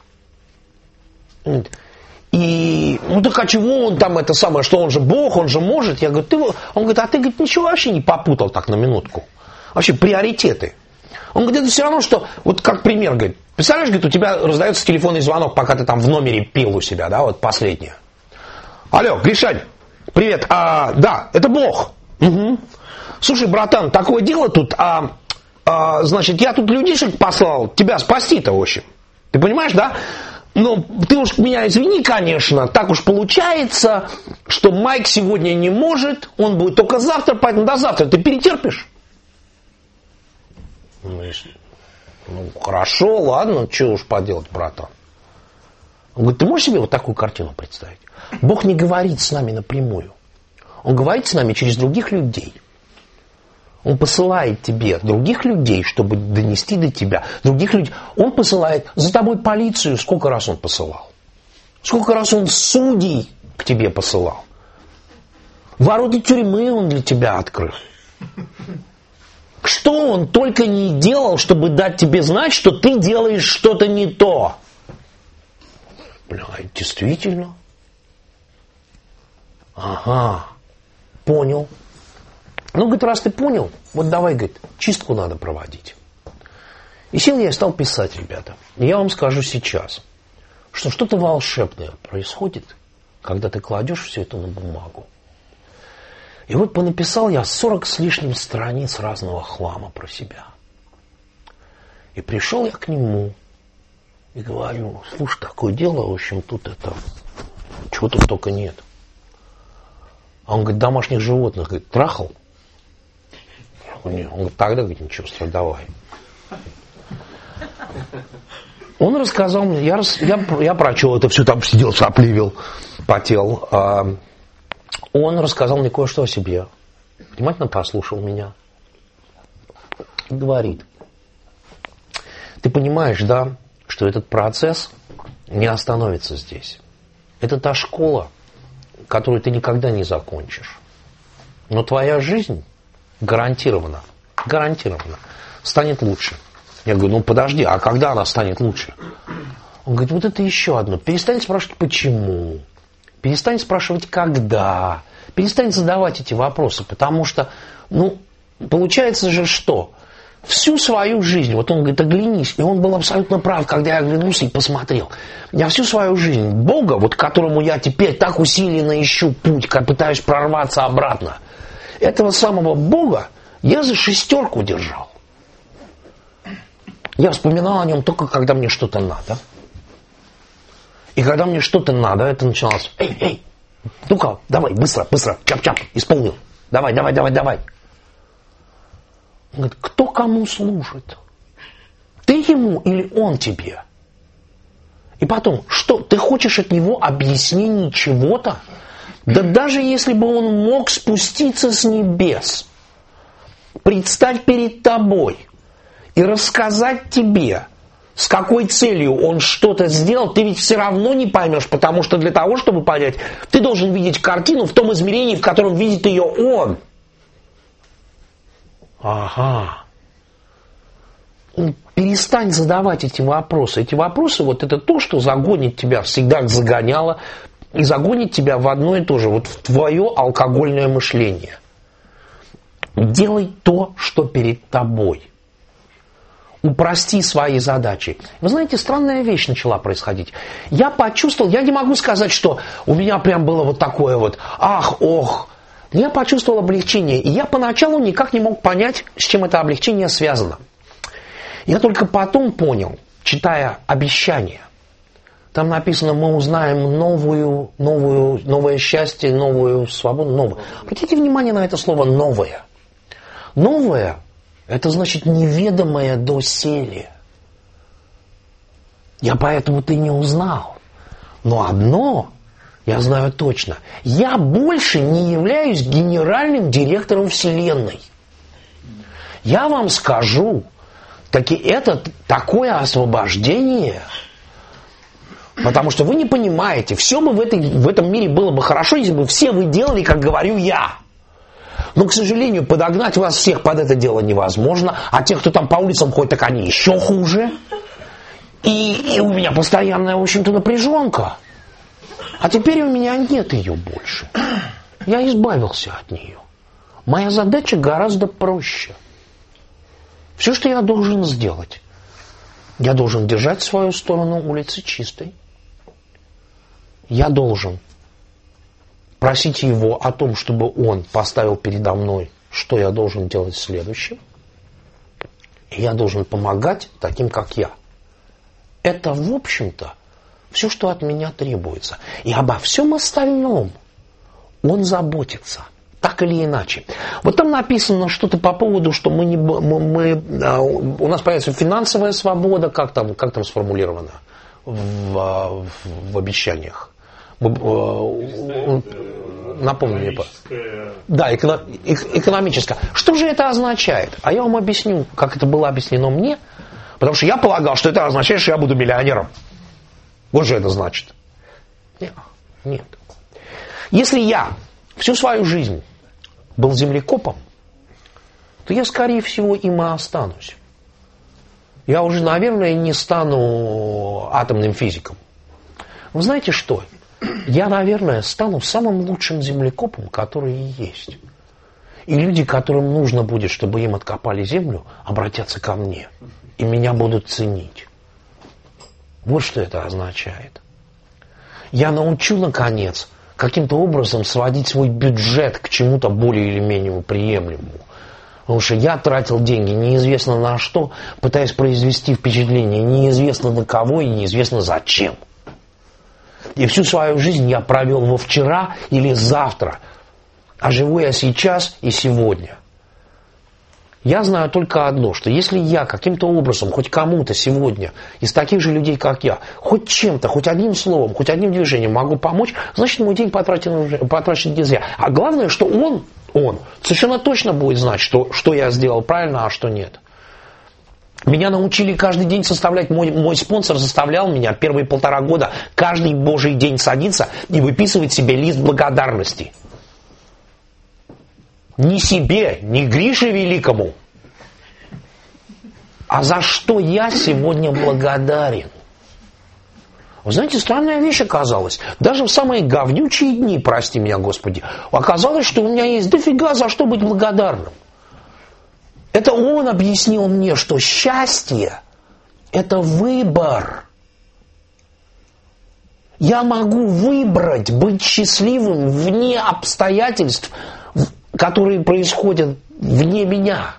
И, ну так а чего он там это самое, что он же Бог, он же может. Я говорю, ты, он говорит, а ты, говорит, ничего вообще не попутал так на минутку. Вообще приоритеты. Он говорит, это все равно, что, вот как пример, говорит, представляешь, говорит, у тебя раздается телефонный звонок, пока ты там в номере пил у себя, да, вот последнее. Алло, Гришань, привет, а, да, это Бог. Угу. Слушай, братан, такое дело тут, а, а, значит, я тут людишек послал тебя спасти-то, в общем. Ты понимаешь, да? Ну, ты уж меня извини, конечно, так уж получается, что Майк сегодня не может, он будет только завтра, поэтому до завтра ты перетерпишь? Ну, хорошо, ладно, что уж поделать, братан. Он говорит, ты можешь себе вот такую картину представить? Бог не говорит с нами напрямую. Он говорит с нами через других людей. Он посылает тебе других людей, чтобы донести до тебя. Других людей. Он посылает за тобой полицию. Сколько раз он посылал? Сколько раз он судей к тебе посылал? Ворота тюрьмы он для тебя открыл. Что он только не делал, чтобы дать тебе знать, что ты делаешь что-то не то. Бля, действительно? Ага, понял. Ну, говорит, раз ты понял, вот давай, говорит, чистку надо проводить. И сел я и стал писать, ребята. И я вам скажу сейчас, что что-то волшебное происходит, когда ты кладешь все это на бумагу. И вот понаписал я сорок с лишним страниц разного хлама про себя. И пришел я к нему и говорю, слушай, такое дело, в общем, тут это, чего тут только нет. А он говорит, домашних животных, говорит, трахал? Он говорит, тогда, говорит, ничего, давай. Он рассказал мне, я, я, я прочел это все, там сидел, сопливил, потел. Он рассказал мне кое-что о себе. Внимательно послушал меня. И говорит, ты понимаешь, да, что этот процесс не остановится здесь. Это та школа, которую ты никогда не закончишь. Но твоя жизнь гарантированно, гарантированно станет лучше. Я говорю, ну подожди, а когда она станет лучше? Он говорит, вот это еще одно. Перестань спрашивать, почему. Перестань спрашивать, когда. Перестань задавать эти вопросы, потому что, ну, получается же что? Всю свою жизнь, вот он говорит, оглянись, и он был абсолютно прав, когда я оглянулся и посмотрел. Я всю свою жизнь Бога, вот к которому я теперь так усиленно ищу путь, как пытаюсь прорваться обратно, этого самого Бога я за шестерку держал. Я вспоминал о нем только когда мне что-то надо. И когда мне что-то надо, это начиналось, эй, эй, ну-ка, давай, быстро, быстро, чап-чап, исполнил. Давай, давай, давай, давай. Он говорит, кто кому служит? Ты ему или он тебе? И потом, что, ты хочешь от него объяснений чего-то? Да даже если бы он мог спуститься с небес, предстать перед тобой и рассказать тебе, с какой целью он что-то сделал, ты ведь все равно не поймешь, потому что для того, чтобы понять, ты должен видеть картину в том измерении, в котором видит ее он. Ага. Перестань задавать эти вопросы. Эти вопросы, вот это то, что загонит тебя, всегда загоняло, и загонит тебя в одно и то же, вот в твое алкогольное мышление. Делай то, что перед тобой. Упрости свои задачи. Вы знаете, странная вещь начала происходить. Я почувствовал, я не могу сказать, что у меня прям было вот такое вот, ах, ох. Я почувствовал облегчение, и я поначалу никак не мог понять, с чем это облегчение связано. Я только потом понял, читая обещания, там написано, мы узнаем новую, новую, новое счастье, новую свободу, новое. Обратите внимание на это слово «новое». Новое – это значит неведомое доселе. Я поэтому-то и не узнал. Но одно я знаю точно. Я больше не являюсь генеральным директором Вселенной. Я вам скажу, таки это такое освобождение, потому что вы не понимаете, все бы в, этой, в этом мире было бы хорошо, если бы все вы делали, как говорю я. Но, к сожалению, подогнать вас всех под это дело невозможно, а тех, кто там по улицам ходит, так они еще хуже. И, и у меня постоянная, в общем-то, напряженка. А теперь у меня нет ее больше. Я избавился от нее. Моя задача гораздо проще. Все, что я должен сделать, я должен держать свою сторону улицы чистой. Я должен просить его о том, чтобы он поставил передо мной, что я должен делать следующим. И я должен помогать таким, как я. Это, в общем-то, все, что от меня требуется. И обо всем остальном он заботится. Так или иначе. Вот там написано что-то по поводу, что мы не, мы, мы, у нас появится финансовая свобода, как там, как там сформулировано в, в, в обещаниях. Напомню мне. Да, эконом, экономическая. Что же это означает? А я вам объясню, как это было объяснено мне. Потому что я полагал, что это означает, что я буду миллионером. Вот же это значит. Нет. Нет. Если я всю свою жизнь был землекопом, то я, скорее всего, им и останусь. Я уже, наверное, не стану атомным физиком. Вы знаете что? Я, наверное, стану самым лучшим землекопом, который и есть. И люди, которым нужно будет, чтобы им откопали землю, обратятся ко мне. И меня будут ценить. Вот что это означает. Я научу, наконец, каким-то образом сводить свой бюджет к чему-то более или менее приемлемому. Потому что я тратил деньги неизвестно на что, пытаясь произвести впечатление неизвестно на кого и неизвестно зачем. И всю свою жизнь я провел во вчера или завтра, а живу я сейчас и сегодня. Я знаю только одно, что если я каким-то образом, хоть кому-то сегодня, из таких же людей, как я, хоть чем-то, хоть одним словом, хоть одним движением могу помочь, значит, мой день потрачен, потрачен не зря. А главное, что он, он совершенно точно будет знать, что, что я сделал правильно, а что нет. Меня научили каждый день составлять, мой, мой спонсор заставлял меня первые полтора года каждый божий день садиться и выписывать себе лист благодарности. Не себе, не Грише Великому, а за что я сегодня благодарен. Вы знаете, странная вещь оказалась. Даже в самые говнючие дни, прости меня, Господи, оказалось, что у меня есть дофига за что быть благодарным. Это он объяснил мне, что счастье – это выбор. Я могу выбрать быть счастливым вне обстоятельств, которые происходят вне меня.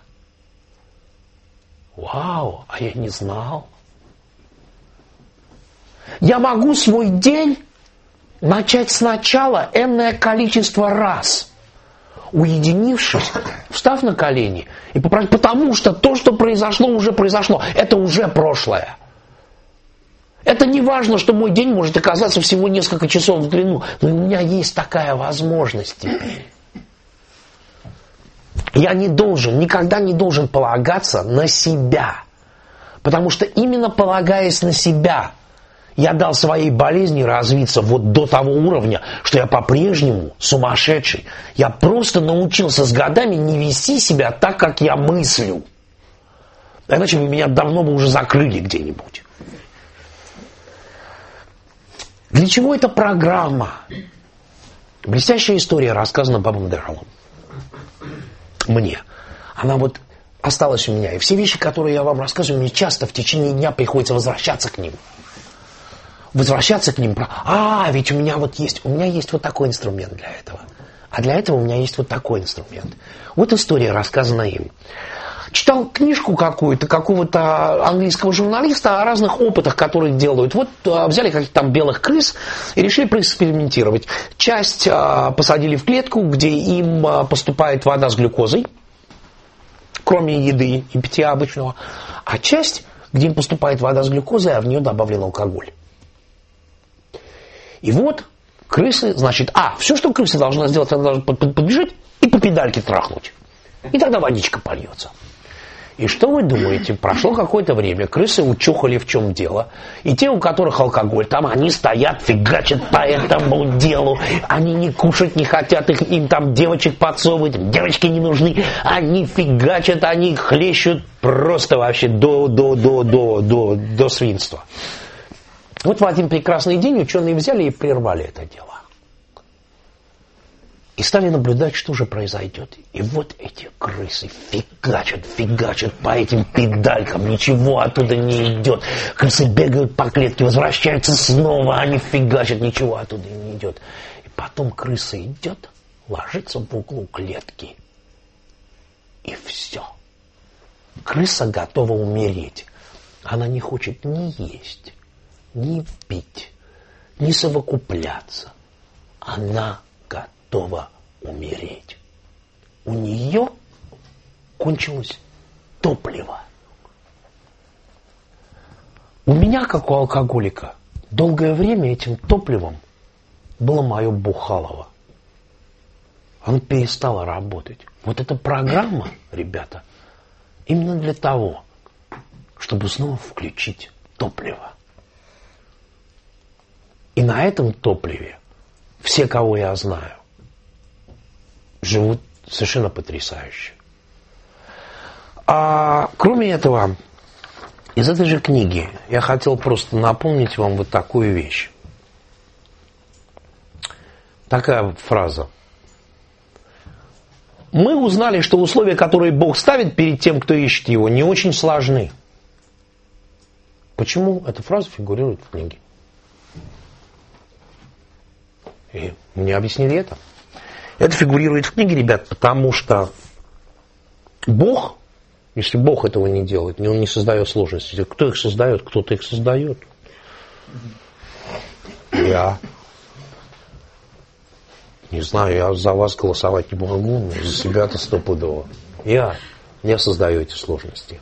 Вау, а я не знал. Я могу свой день начать сначала энное количество раз, уединившись, встав на колени и попросить, потому что то, что произошло, уже произошло. Это уже прошлое. Это не важно, что мой день может оказаться всего несколько часов в длину, но у меня есть такая возможность теперь. Я не должен, никогда не должен полагаться на себя. Потому что именно полагаясь на себя, я дал своей болезни развиться вот до того уровня, что я по-прежнему сумасшедший. Я просто научился с годами не вести себя так, как я мыслю. Иначе бы меня давно бы уже закрыли где-нибудь. Для чего эта программа? Блестящая история рассказана Бобом Дэролом. Мне. Она вот осталась у меня. И все вещи, которые я вам рассказываю, мне часто в течение дня приходится возвращаться к ним. Возвращаться к ним. А, ведь у меня вот есть, у меня есть вот такой инструмент для этого. А для этого у меня есть вот такой инструмент. Вот история, рассказана им. читал книжку какую-то, какого-то английского журналиста о разных опытах, которые делают. Вот взяли каких-то там белых крыс и решили проэкспериментировать. Часть посадили в клетку, где им поступает вода с глюкозой, кроме еды и питья обычного, а часть, где им поступает вода с глюкозой, а в нее добавлен алкоголь. И вот крысы, значит, а, все, что крыса должна сделать, она должна подбежать и по педальке трахнуть. И тогда водичка польется. И что вы думаете? Прошло какое-то время, крысы учухали, в чем дело. И те, у которых алкоголь, там они стоят, фигачат по этому делу. Они не кушать не хотят, их, им там девочек подсовывают, девочки не нужны. Они фигачат, они хлещут просто вообще до, до, до, до, до, до свинства. Вот в один прекрасный день ученые взяли и прервали это дело. И стали наблюдать, что же произойдет. И вот эти крысы фигачат, фигачат по этим педалькам, ничего оттуда не идет. Крысы бегают по клетке, возвращаются снова, они фигачат, ничего оттуда не идет. И потом крыса идет, ложится в углу клетки. И все. Крыса готова умереть. Она не хочет ни есть, ни пить, ни совокупляться. Она готова умереть. У нее кончилось топливо. У меня, как у алкоголика, долгое время этим топливом было мое бухалово. Оно перестало работать. Вот эта программа, ребята, именно для того, чтобы снова включить топливо. И на этом топливе все, кого я знаю, живут совершенно потрясающе. А кроме этого, из этой же книги я хотел просто напомнить вам вот такую вещь. Такая фраза. Мы узнали, что условия, которые Бог ставит перед тем, кто ищет Его, не очень сложны. Почему эта фраза фигурирует в книге? И мне объяснили это. Это фигурирует в книге, ребят, потому что Бог, если Бог этого не делает, Он не создает сложности. Кто их создает? Кто-то их создает. Я. Не знаю, я за вас голосовать не могу, но за себя-то стопудово. Я. Я создаю эти сложности.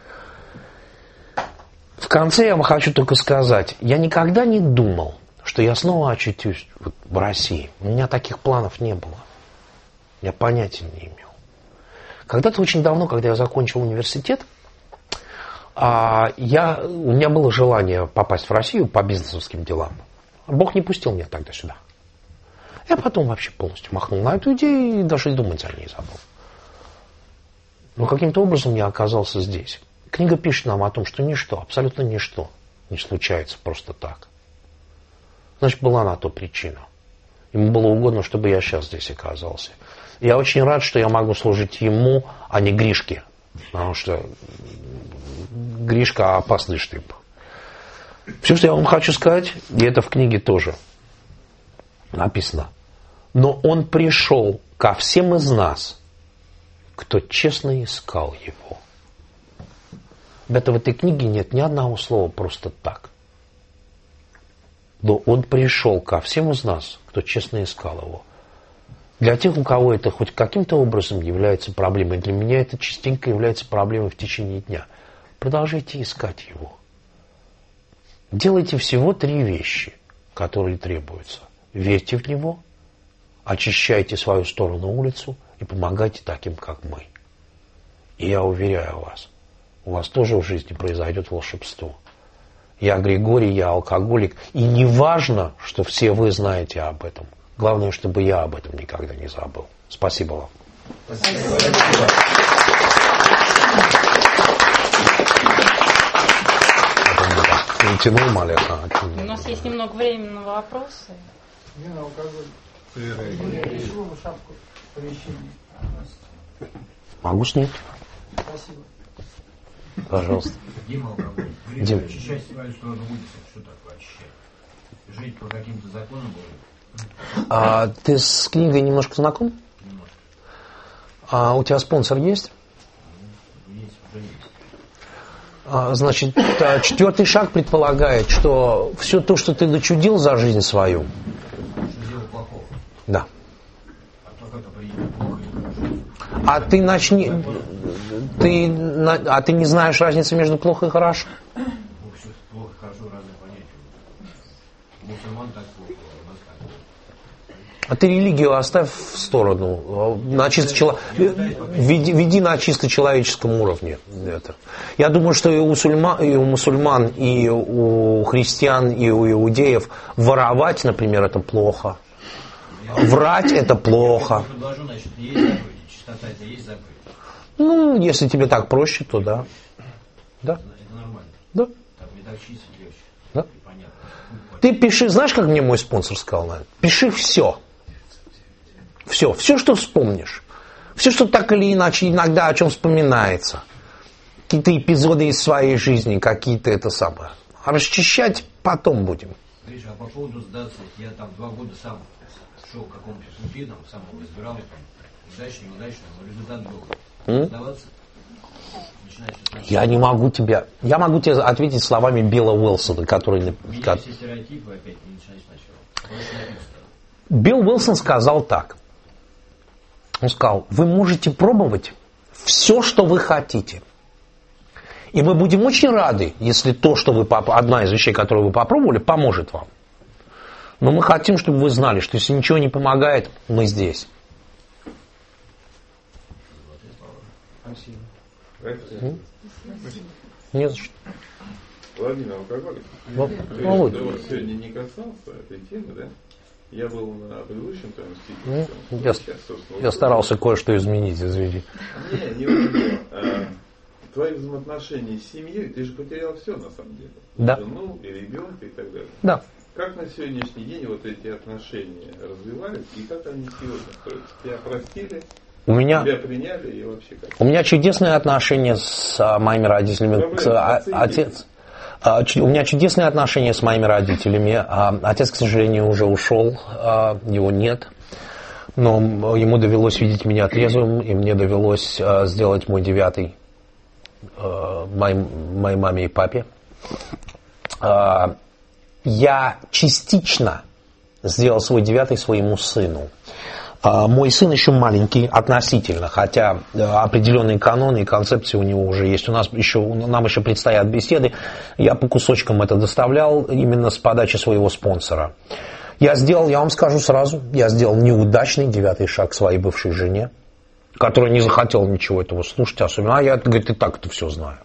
В конце я вам хочу только сказать, я никогда не думал, что я снова очутюсь в России. У меня таких планов не было. Я понятия не имел. Когда-то очень давно, когда я закончил университет, я, у меня было желание попасть в Россию по бизнесовским делам. Бог не пустил меня тогда сюда. Я потом вообще полностью махнул на эту идею и даже думать о ней забыл. Но каким-то образом я оказался здесь. Книга пишет нам о том, что ничто, абсолютно ничто не случается просто так. Значит, была на то причина. Ему было угодно, чтобы я сейчас здесь оказался. Я очень рад, что я могу служить ему, а не Гришке. Потому что Гришка опасный штыб. Все, что я вам хочу сказать, и это в книге тоже написано. Но он пришел ко всем из нас, кто честно искал его. Ребята, в этой книге нет ни одного слова просто так. Но он пришел ко всем из нас, кто честно искал его. Для тех, у кого это хоть каким-то образом является проблемой, для меня это частенько является проблемой в течение дня. Продолжайте искать его. Делайте всего три вещи, которые требуются. Верьте в него, очищайте свою сторону улицу и помогайте таким, как мы. И я уверяю вас, у вас тоже в жизни произойдет волшебство. Я Григорий, я алкоголик. И не важно, что все вы знаете об этом. Главное, чтобы я об этом никогда не забыл. Спасибо вам. Спасибо. Не тянул, Малек, а у нас есть немного времени на вопросы. Я на алкоголь. Решил шапку помещения. Могу снять? Спасибо. Пожалуйста. Дима алкоголь. Дим. Очищать сказали, что надо выписать. Что такое очищать? Жить по каким-то законам будет? А ты с книгой немножко знаком? Немножко. А у тебя спонсор есть? Есть. Значит, четвертый шаг предполагает, что все то, что ты дочудил за жизнь свою. Что сделал плохого? Да. А то как определить плохо или хорошо? А ты начни. Ты, а ты не знаешь разницы между плохо и хорошо? Ну, все плохо и хорошо разные понятия. У мусульман так плохо, а у нас так плохо. А ты религию оставь в сторону. На чисто чело... веди, веди на чисто человеческом уровне. Это. Я думаю, что и у, мусульман, и у мусульман, и у христиан, и у иудеев воровать, например, это плохо. Врать это плохо. Я предложу, значит, есть заповеди, чистота это есть заповедь. Ну, если тебе так проще, то да. Да. Это нормально. Да. Так мне так чистить легче. Да. И понятно. Ты пиши, знаешь, как мне мой спонсор сказал, наверное? Пиши все. Все, все, что вспомнишь. Все, что так или иначе иногда о чем вспоминается. Какие-то эпизоды из своей жизни, какие-то это самое. А расчищать потом будем. Видишь, а по поводу сдаться, я там два года сам шел к какому-то пути, там, сам его разбирал, там, удачно, неудачно, но результат был. М? Сдаваться, начинать все сначала. Я не могу тебя... Я могу тебе ответить словами Билла Уилсона, который... У меня ка- все стереотипы опять, не начинать сначала. Просто написано. Билл Уилсон сказал так. Он сказал, вы можете пробовать все, что вы хотите. И мы будем очень рады, если то, что вы поп- одна из вещей, которую вы попробовали, поможет вам. Но мы хотим, чтобы вы знали, что если ничего не помогает, мы здесь. Спасибо. Не за что. Владимир алкоголик. Ну, Ты Володь. вот сегодня не касался этой темы, да? Я был на предыдущем твоем Ну, спикере. я, Сейчас, собственно, я старался кое-что изменить, извини. Не, не вот это. А, твои взаимоотношения с семьей, ты же потерял все на самом деле. Да. Жену и ребенка и так далее. Да. Как на сегодняшний день вот эти отношения развивались и как они сегодня строятся? Тебя простили, У меня, тебя приняли и вообще как? у меня чудесные отношения с а, моими родителями. Проблема, К- а- отцы и отец. а, чу- У меня чудесные отношения с моими родителями. А, Отец, к сожалению, уже ушел, а, его нет. Но м, ему довелось видеть меня трезвым, и мне довелось а, сделать мой девятый а, моей, моей маме и папе. А, Я частично сделал свой девятый своему сыну. А, Мой сын еще маленький относительно, хотя э, определенные каноны и концепции у него уже есть. У нас еще, нам еще предстоят беседы. Я по кусочкам это доставлял именно с подачи своего спонсора. Я сделал, я вам скажу сразу, я сделал неудачный девятый шаг к своей бывшей жене, которая не захотела ничего этого слушать, особенно, а я, говорит, и так это все знаю.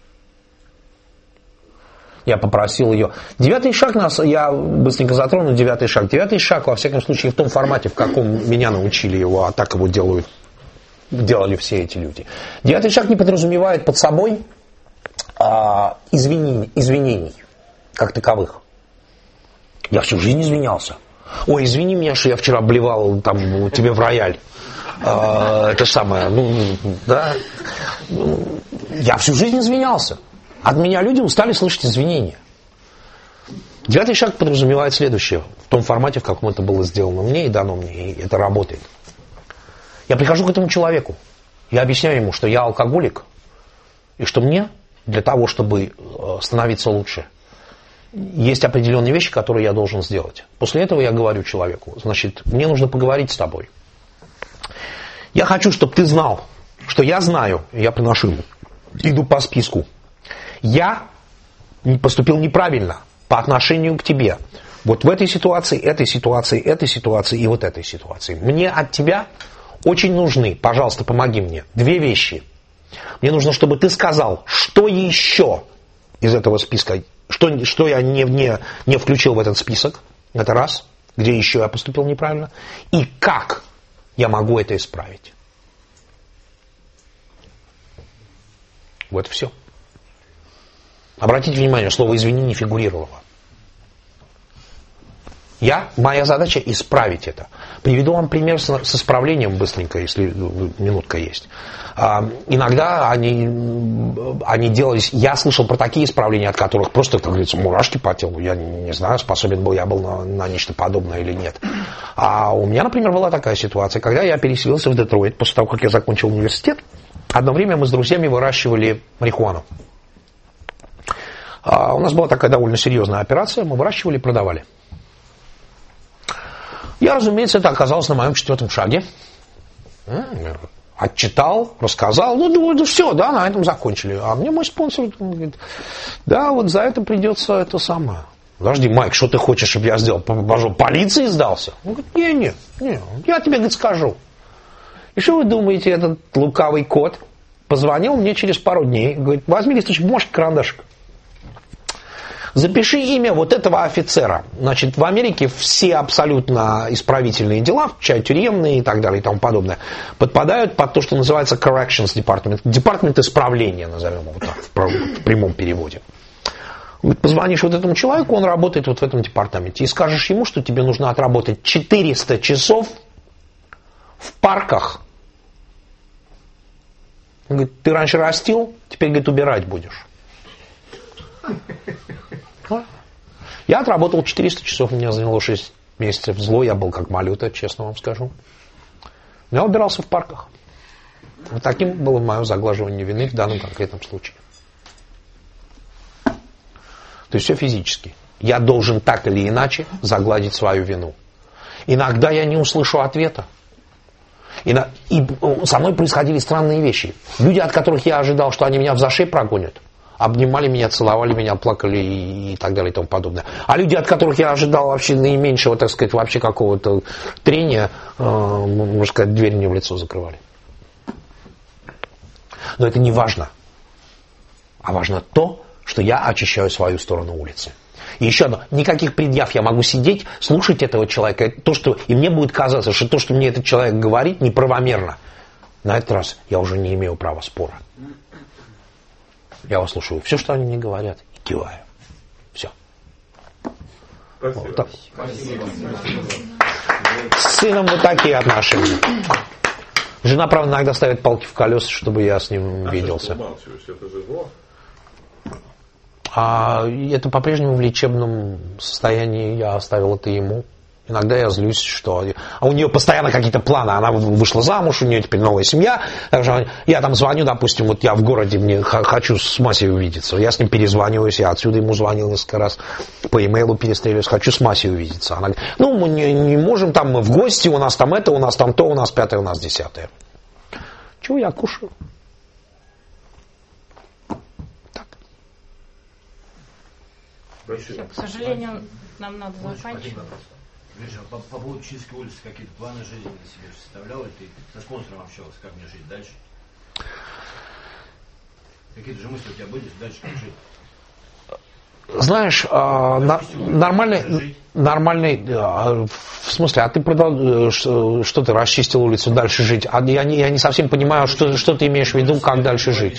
Я попросил ее. Девятый шаг нас, я быстренько затрону девятый шаг. Девятый шаг, во всяком случае, в том формате, в каком меня научили его, а так его делают, делали все эти люди. Девятый шаг не подразумевает под собой а, извинений, извинений, как таковых. Я всю жизнь извинялся. Ой, извини меня, что я вчера блевал там тебе в рояль. А, это самое, ну, да. Я всю жизнь извинялся. От меня люди устали слышать извинения. Девятый шаг подразумевает следующее. В том формате, в каком это было сделано мне и дано мне. И это работает. Я прихожу к этому человеку. Я объясняю ему, что я алкоголик. И что мне, для того, чтобы становиться лучше, есть определенные вещи, которые я должен сделать. После этого я говорю человеку, значит, мне нужно поговорить с тобой. Я хочу, чтобы ты знал, что я знаю, я приношу ему, иду по списку. Я поступил неправильно по отношению к тебе. Вот в этой ситуации, этой ситуации, этой ситуации и вот этой ситуации. Мне от тебя очень нужны, пожалуйста, помоги мне, две вещи. Мне нужно, чтобы ты сказал, что еще из этого списка, что, что я не, не, не включил в этот список, это раз, где еще я поступил неправильно, и как я могу это исправить. Вот и все. Обратите внимание, слово «извини» не фигурировало. Я, моя задача исправить это. Приведу вам пример с, с исправлением быстренько, если минутка есть. А, иногда они, они делались... Я слышал про такие исправления, от которых просто, как говорится, мурашки по телу. Я не, не знаю, способен был я был на, на нечто подобное или нет. А у меня, например, была такая ситуация, когда я переселился в Детройт, после того, как я закончил университет, одно время мы с друзьями выращивали марихуану. А у нас была такая довольно серьезная операция, мы выращивали и продавали. Я, разумеется, это оказалось на моем четвертом шаге. Отчитал, рассказал, ну, думаю, да все, да, на этом закончили. А мне мой спонсор говорит, да, вот за это придется это самое. Подожди, Майк, что ты хочешь, чтобы я сделал? Полиции сдался? Он говорит, не, не, не, я тебе, говорит, скажу. И что вы думаете, этот лукавый кот позвонил мне через пару дней, говорит, возьми листочек бумажки, карандашик. Запиши имя вот этого офицера. Значит, в Америке все абсолютно исправительные дела, включая тюремные и так далее и тому подобное, подпадают под то, что называется corrections department, департамент исправления, назовем его так, в прямом переводе. Позвонишь вот этому человеку, он работает вот в этом департаменте, и скажешь ему, что тебе нужно отработать четыреста часов в парках. Он говорит, ты раньше растил, теперь, говорит, убирать будешь. Я отработал четыреста часов, у меня заняло шесть месяцев. Зло я был как малюта, честно вам скажу. Я убирался в парках. Вот таким было мое заглаживание вины в данном конкретном случае. То есть все физически. Я должен так или иначе загладить свою вину. Иногда я не услышу ответа. И, на, и со мной происходили странные вещи. Люди, от которых я ожидал, что они меня в зашей прогонят, обнимали меня, целовали меня, плакали и, и так далее и тому подобное. А люди, от которых я ожидал вообще наименьшего, так сказать, вообще какого-то трения, э, можно сказать, дверь мне в лицо закрывали. Но это не важно. А важно то, что я очищаю свою сторону улицы. И еще одно. Никаких предъяв. Я могу сидеть, слушать этого человека. То, что, и мне будет казаться, что то, что мне этот человек говорит, неправомерно. На этот раз я уже не имею права спора. Я вас слушаю. Все, что они мне говорят, и киваю. Все. Спасибо. Вот так. Спасибо. С сыном вот такие отношения. Жена, правда, иногда ставит палки в колеса, чтобы я с ним а виделся. Что ты умалчиваешь? Это же зло. А это по-прежнему в лечебном состоянии, я оставил это ему. Иногда я злюсь, что... А у нее постоянно какие-то планы. Она вышла замуж, у нее теперь новая семья. Я там звоню, допустим, вот я в городе, мне хочу с Масей увидеться. Я с ним перезваниваюсь, я отсюда ему звонил несколько раз. По имейлу перестреливаюсь, хочу с Масей увидеться. Она говорит, ну, мы не, не можем, там мы в гости, у нас там это, у нас там то, у нас пятое, у нас десятое. Чего я кушаю? Так. Все, к сожалению, нам надо заканчивать. Гриша, по, по поводу Чистской улицы какие-то планы жизни для себя составлял, и ты со спонсором общался, как мне жить дальше? Какие-то же мысли у тебя были, дальше как жить? Знаешь, а, на, нормальный, нормальный, а, в смысле, а ты продал, что, что ты расчистил улицу, дальше жить? А я не, я не совсем понимаю, что, что ты имеешь в виду, как дальше жить.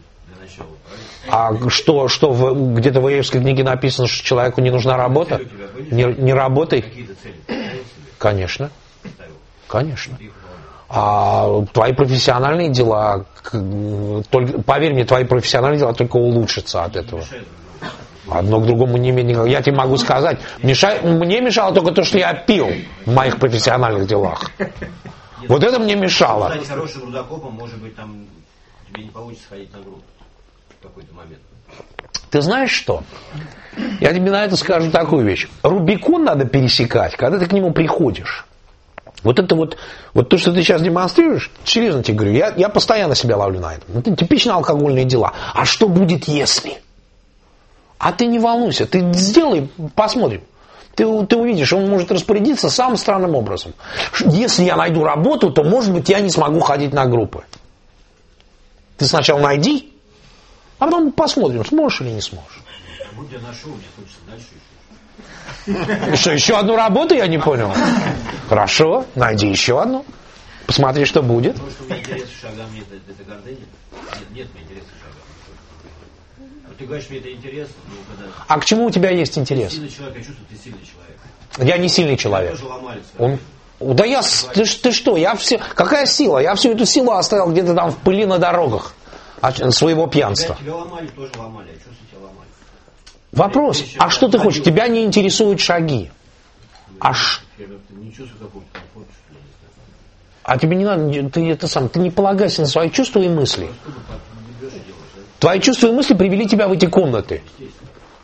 А что, что в, где-то в Иеевской книге написано, что человеку не нужна работа? Не, не работай? Конечно. Конечно. А твои профессиональные дела, только, поверь мне, твои профессиональные дела только улучшатся от этого. Одно к другому не имеет никакого. Я тебе могу сказать, мешай, мне мешало только то, что я пил в моих профессиональных делах. Вот это мне мешало. Стать хорошим рудокопом, может быть, там тебе не получится ходить на группу в какой-то момент. Ты знаешь что? Я тебе на это скажу такую вещь. Рубикон надо пересекать, когда ты к нему приходишь. Вот это вот, вот то, что ты сейчас демонстрируешь, серьезно тебе говорю, я, я постоянно себя ловлю на этом. Это типично алкогольные дела. А что будет, если? А ты не волнуйся, ты сделай, посмотрим. Ты, ты увидишь, он может распорядиться самым странным образом. Если я найду работу, то, может быть, я не смогу ходить на группы. Ты сначала найди, а потом посмотрим, сможешь или не сможешь. Вот я нашел, мне хочется дальше еще. И что, еще одну работу, я не понял? Хорошо, найди еще одну. Посмотри, что будет. Потому что у меня интерес к шагам нет, это гордыня. Нет, нет у меня интереса к шагам. Вот ты говоришь, мне это интересно, но когда... А к чему у тебя есть интерес? Ты сильный человек, я чувствую, ты сильный человек. Я не сильный человек. Я тоже ломали Он... Да я, ты, ты что, я все, какая сила? Я всю эту силу оставил где-то там в пыли на дорогах от своего пьянства. Тебя, тебя ломали, тоже ломали, я чувствую, тебя ломали. Вопрос, а что ты хочешь? Тебя не интересуют шаги. А ш... не чувствую какого-то комфорта, что ли, не знаю. А тебе не надо, ты это сам, ты не полагайся на свои чувства и мысли. Твои чувства и мысли привели тебя в эти комнаты.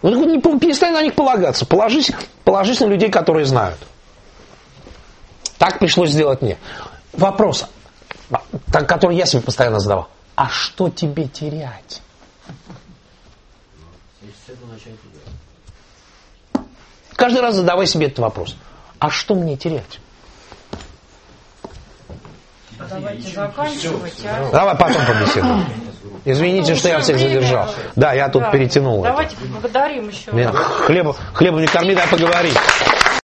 Ну, не, перестань на них полагаться. Положись, положись на людей, которые знают. Так пришлось сделать мне. Вопрос, который я себе постоянно задавал. А что тебе терять? Каждый раз задавай себе этот вопрос. А что мне терять? Давайте заканчивать. А? Давай потом побеседуем. Извините, что я всех задержал. Да, я тут Да. перетянул. Давайте это. поблагодарим еще. Меня хлебом, хлебом не корми, дай поговорить.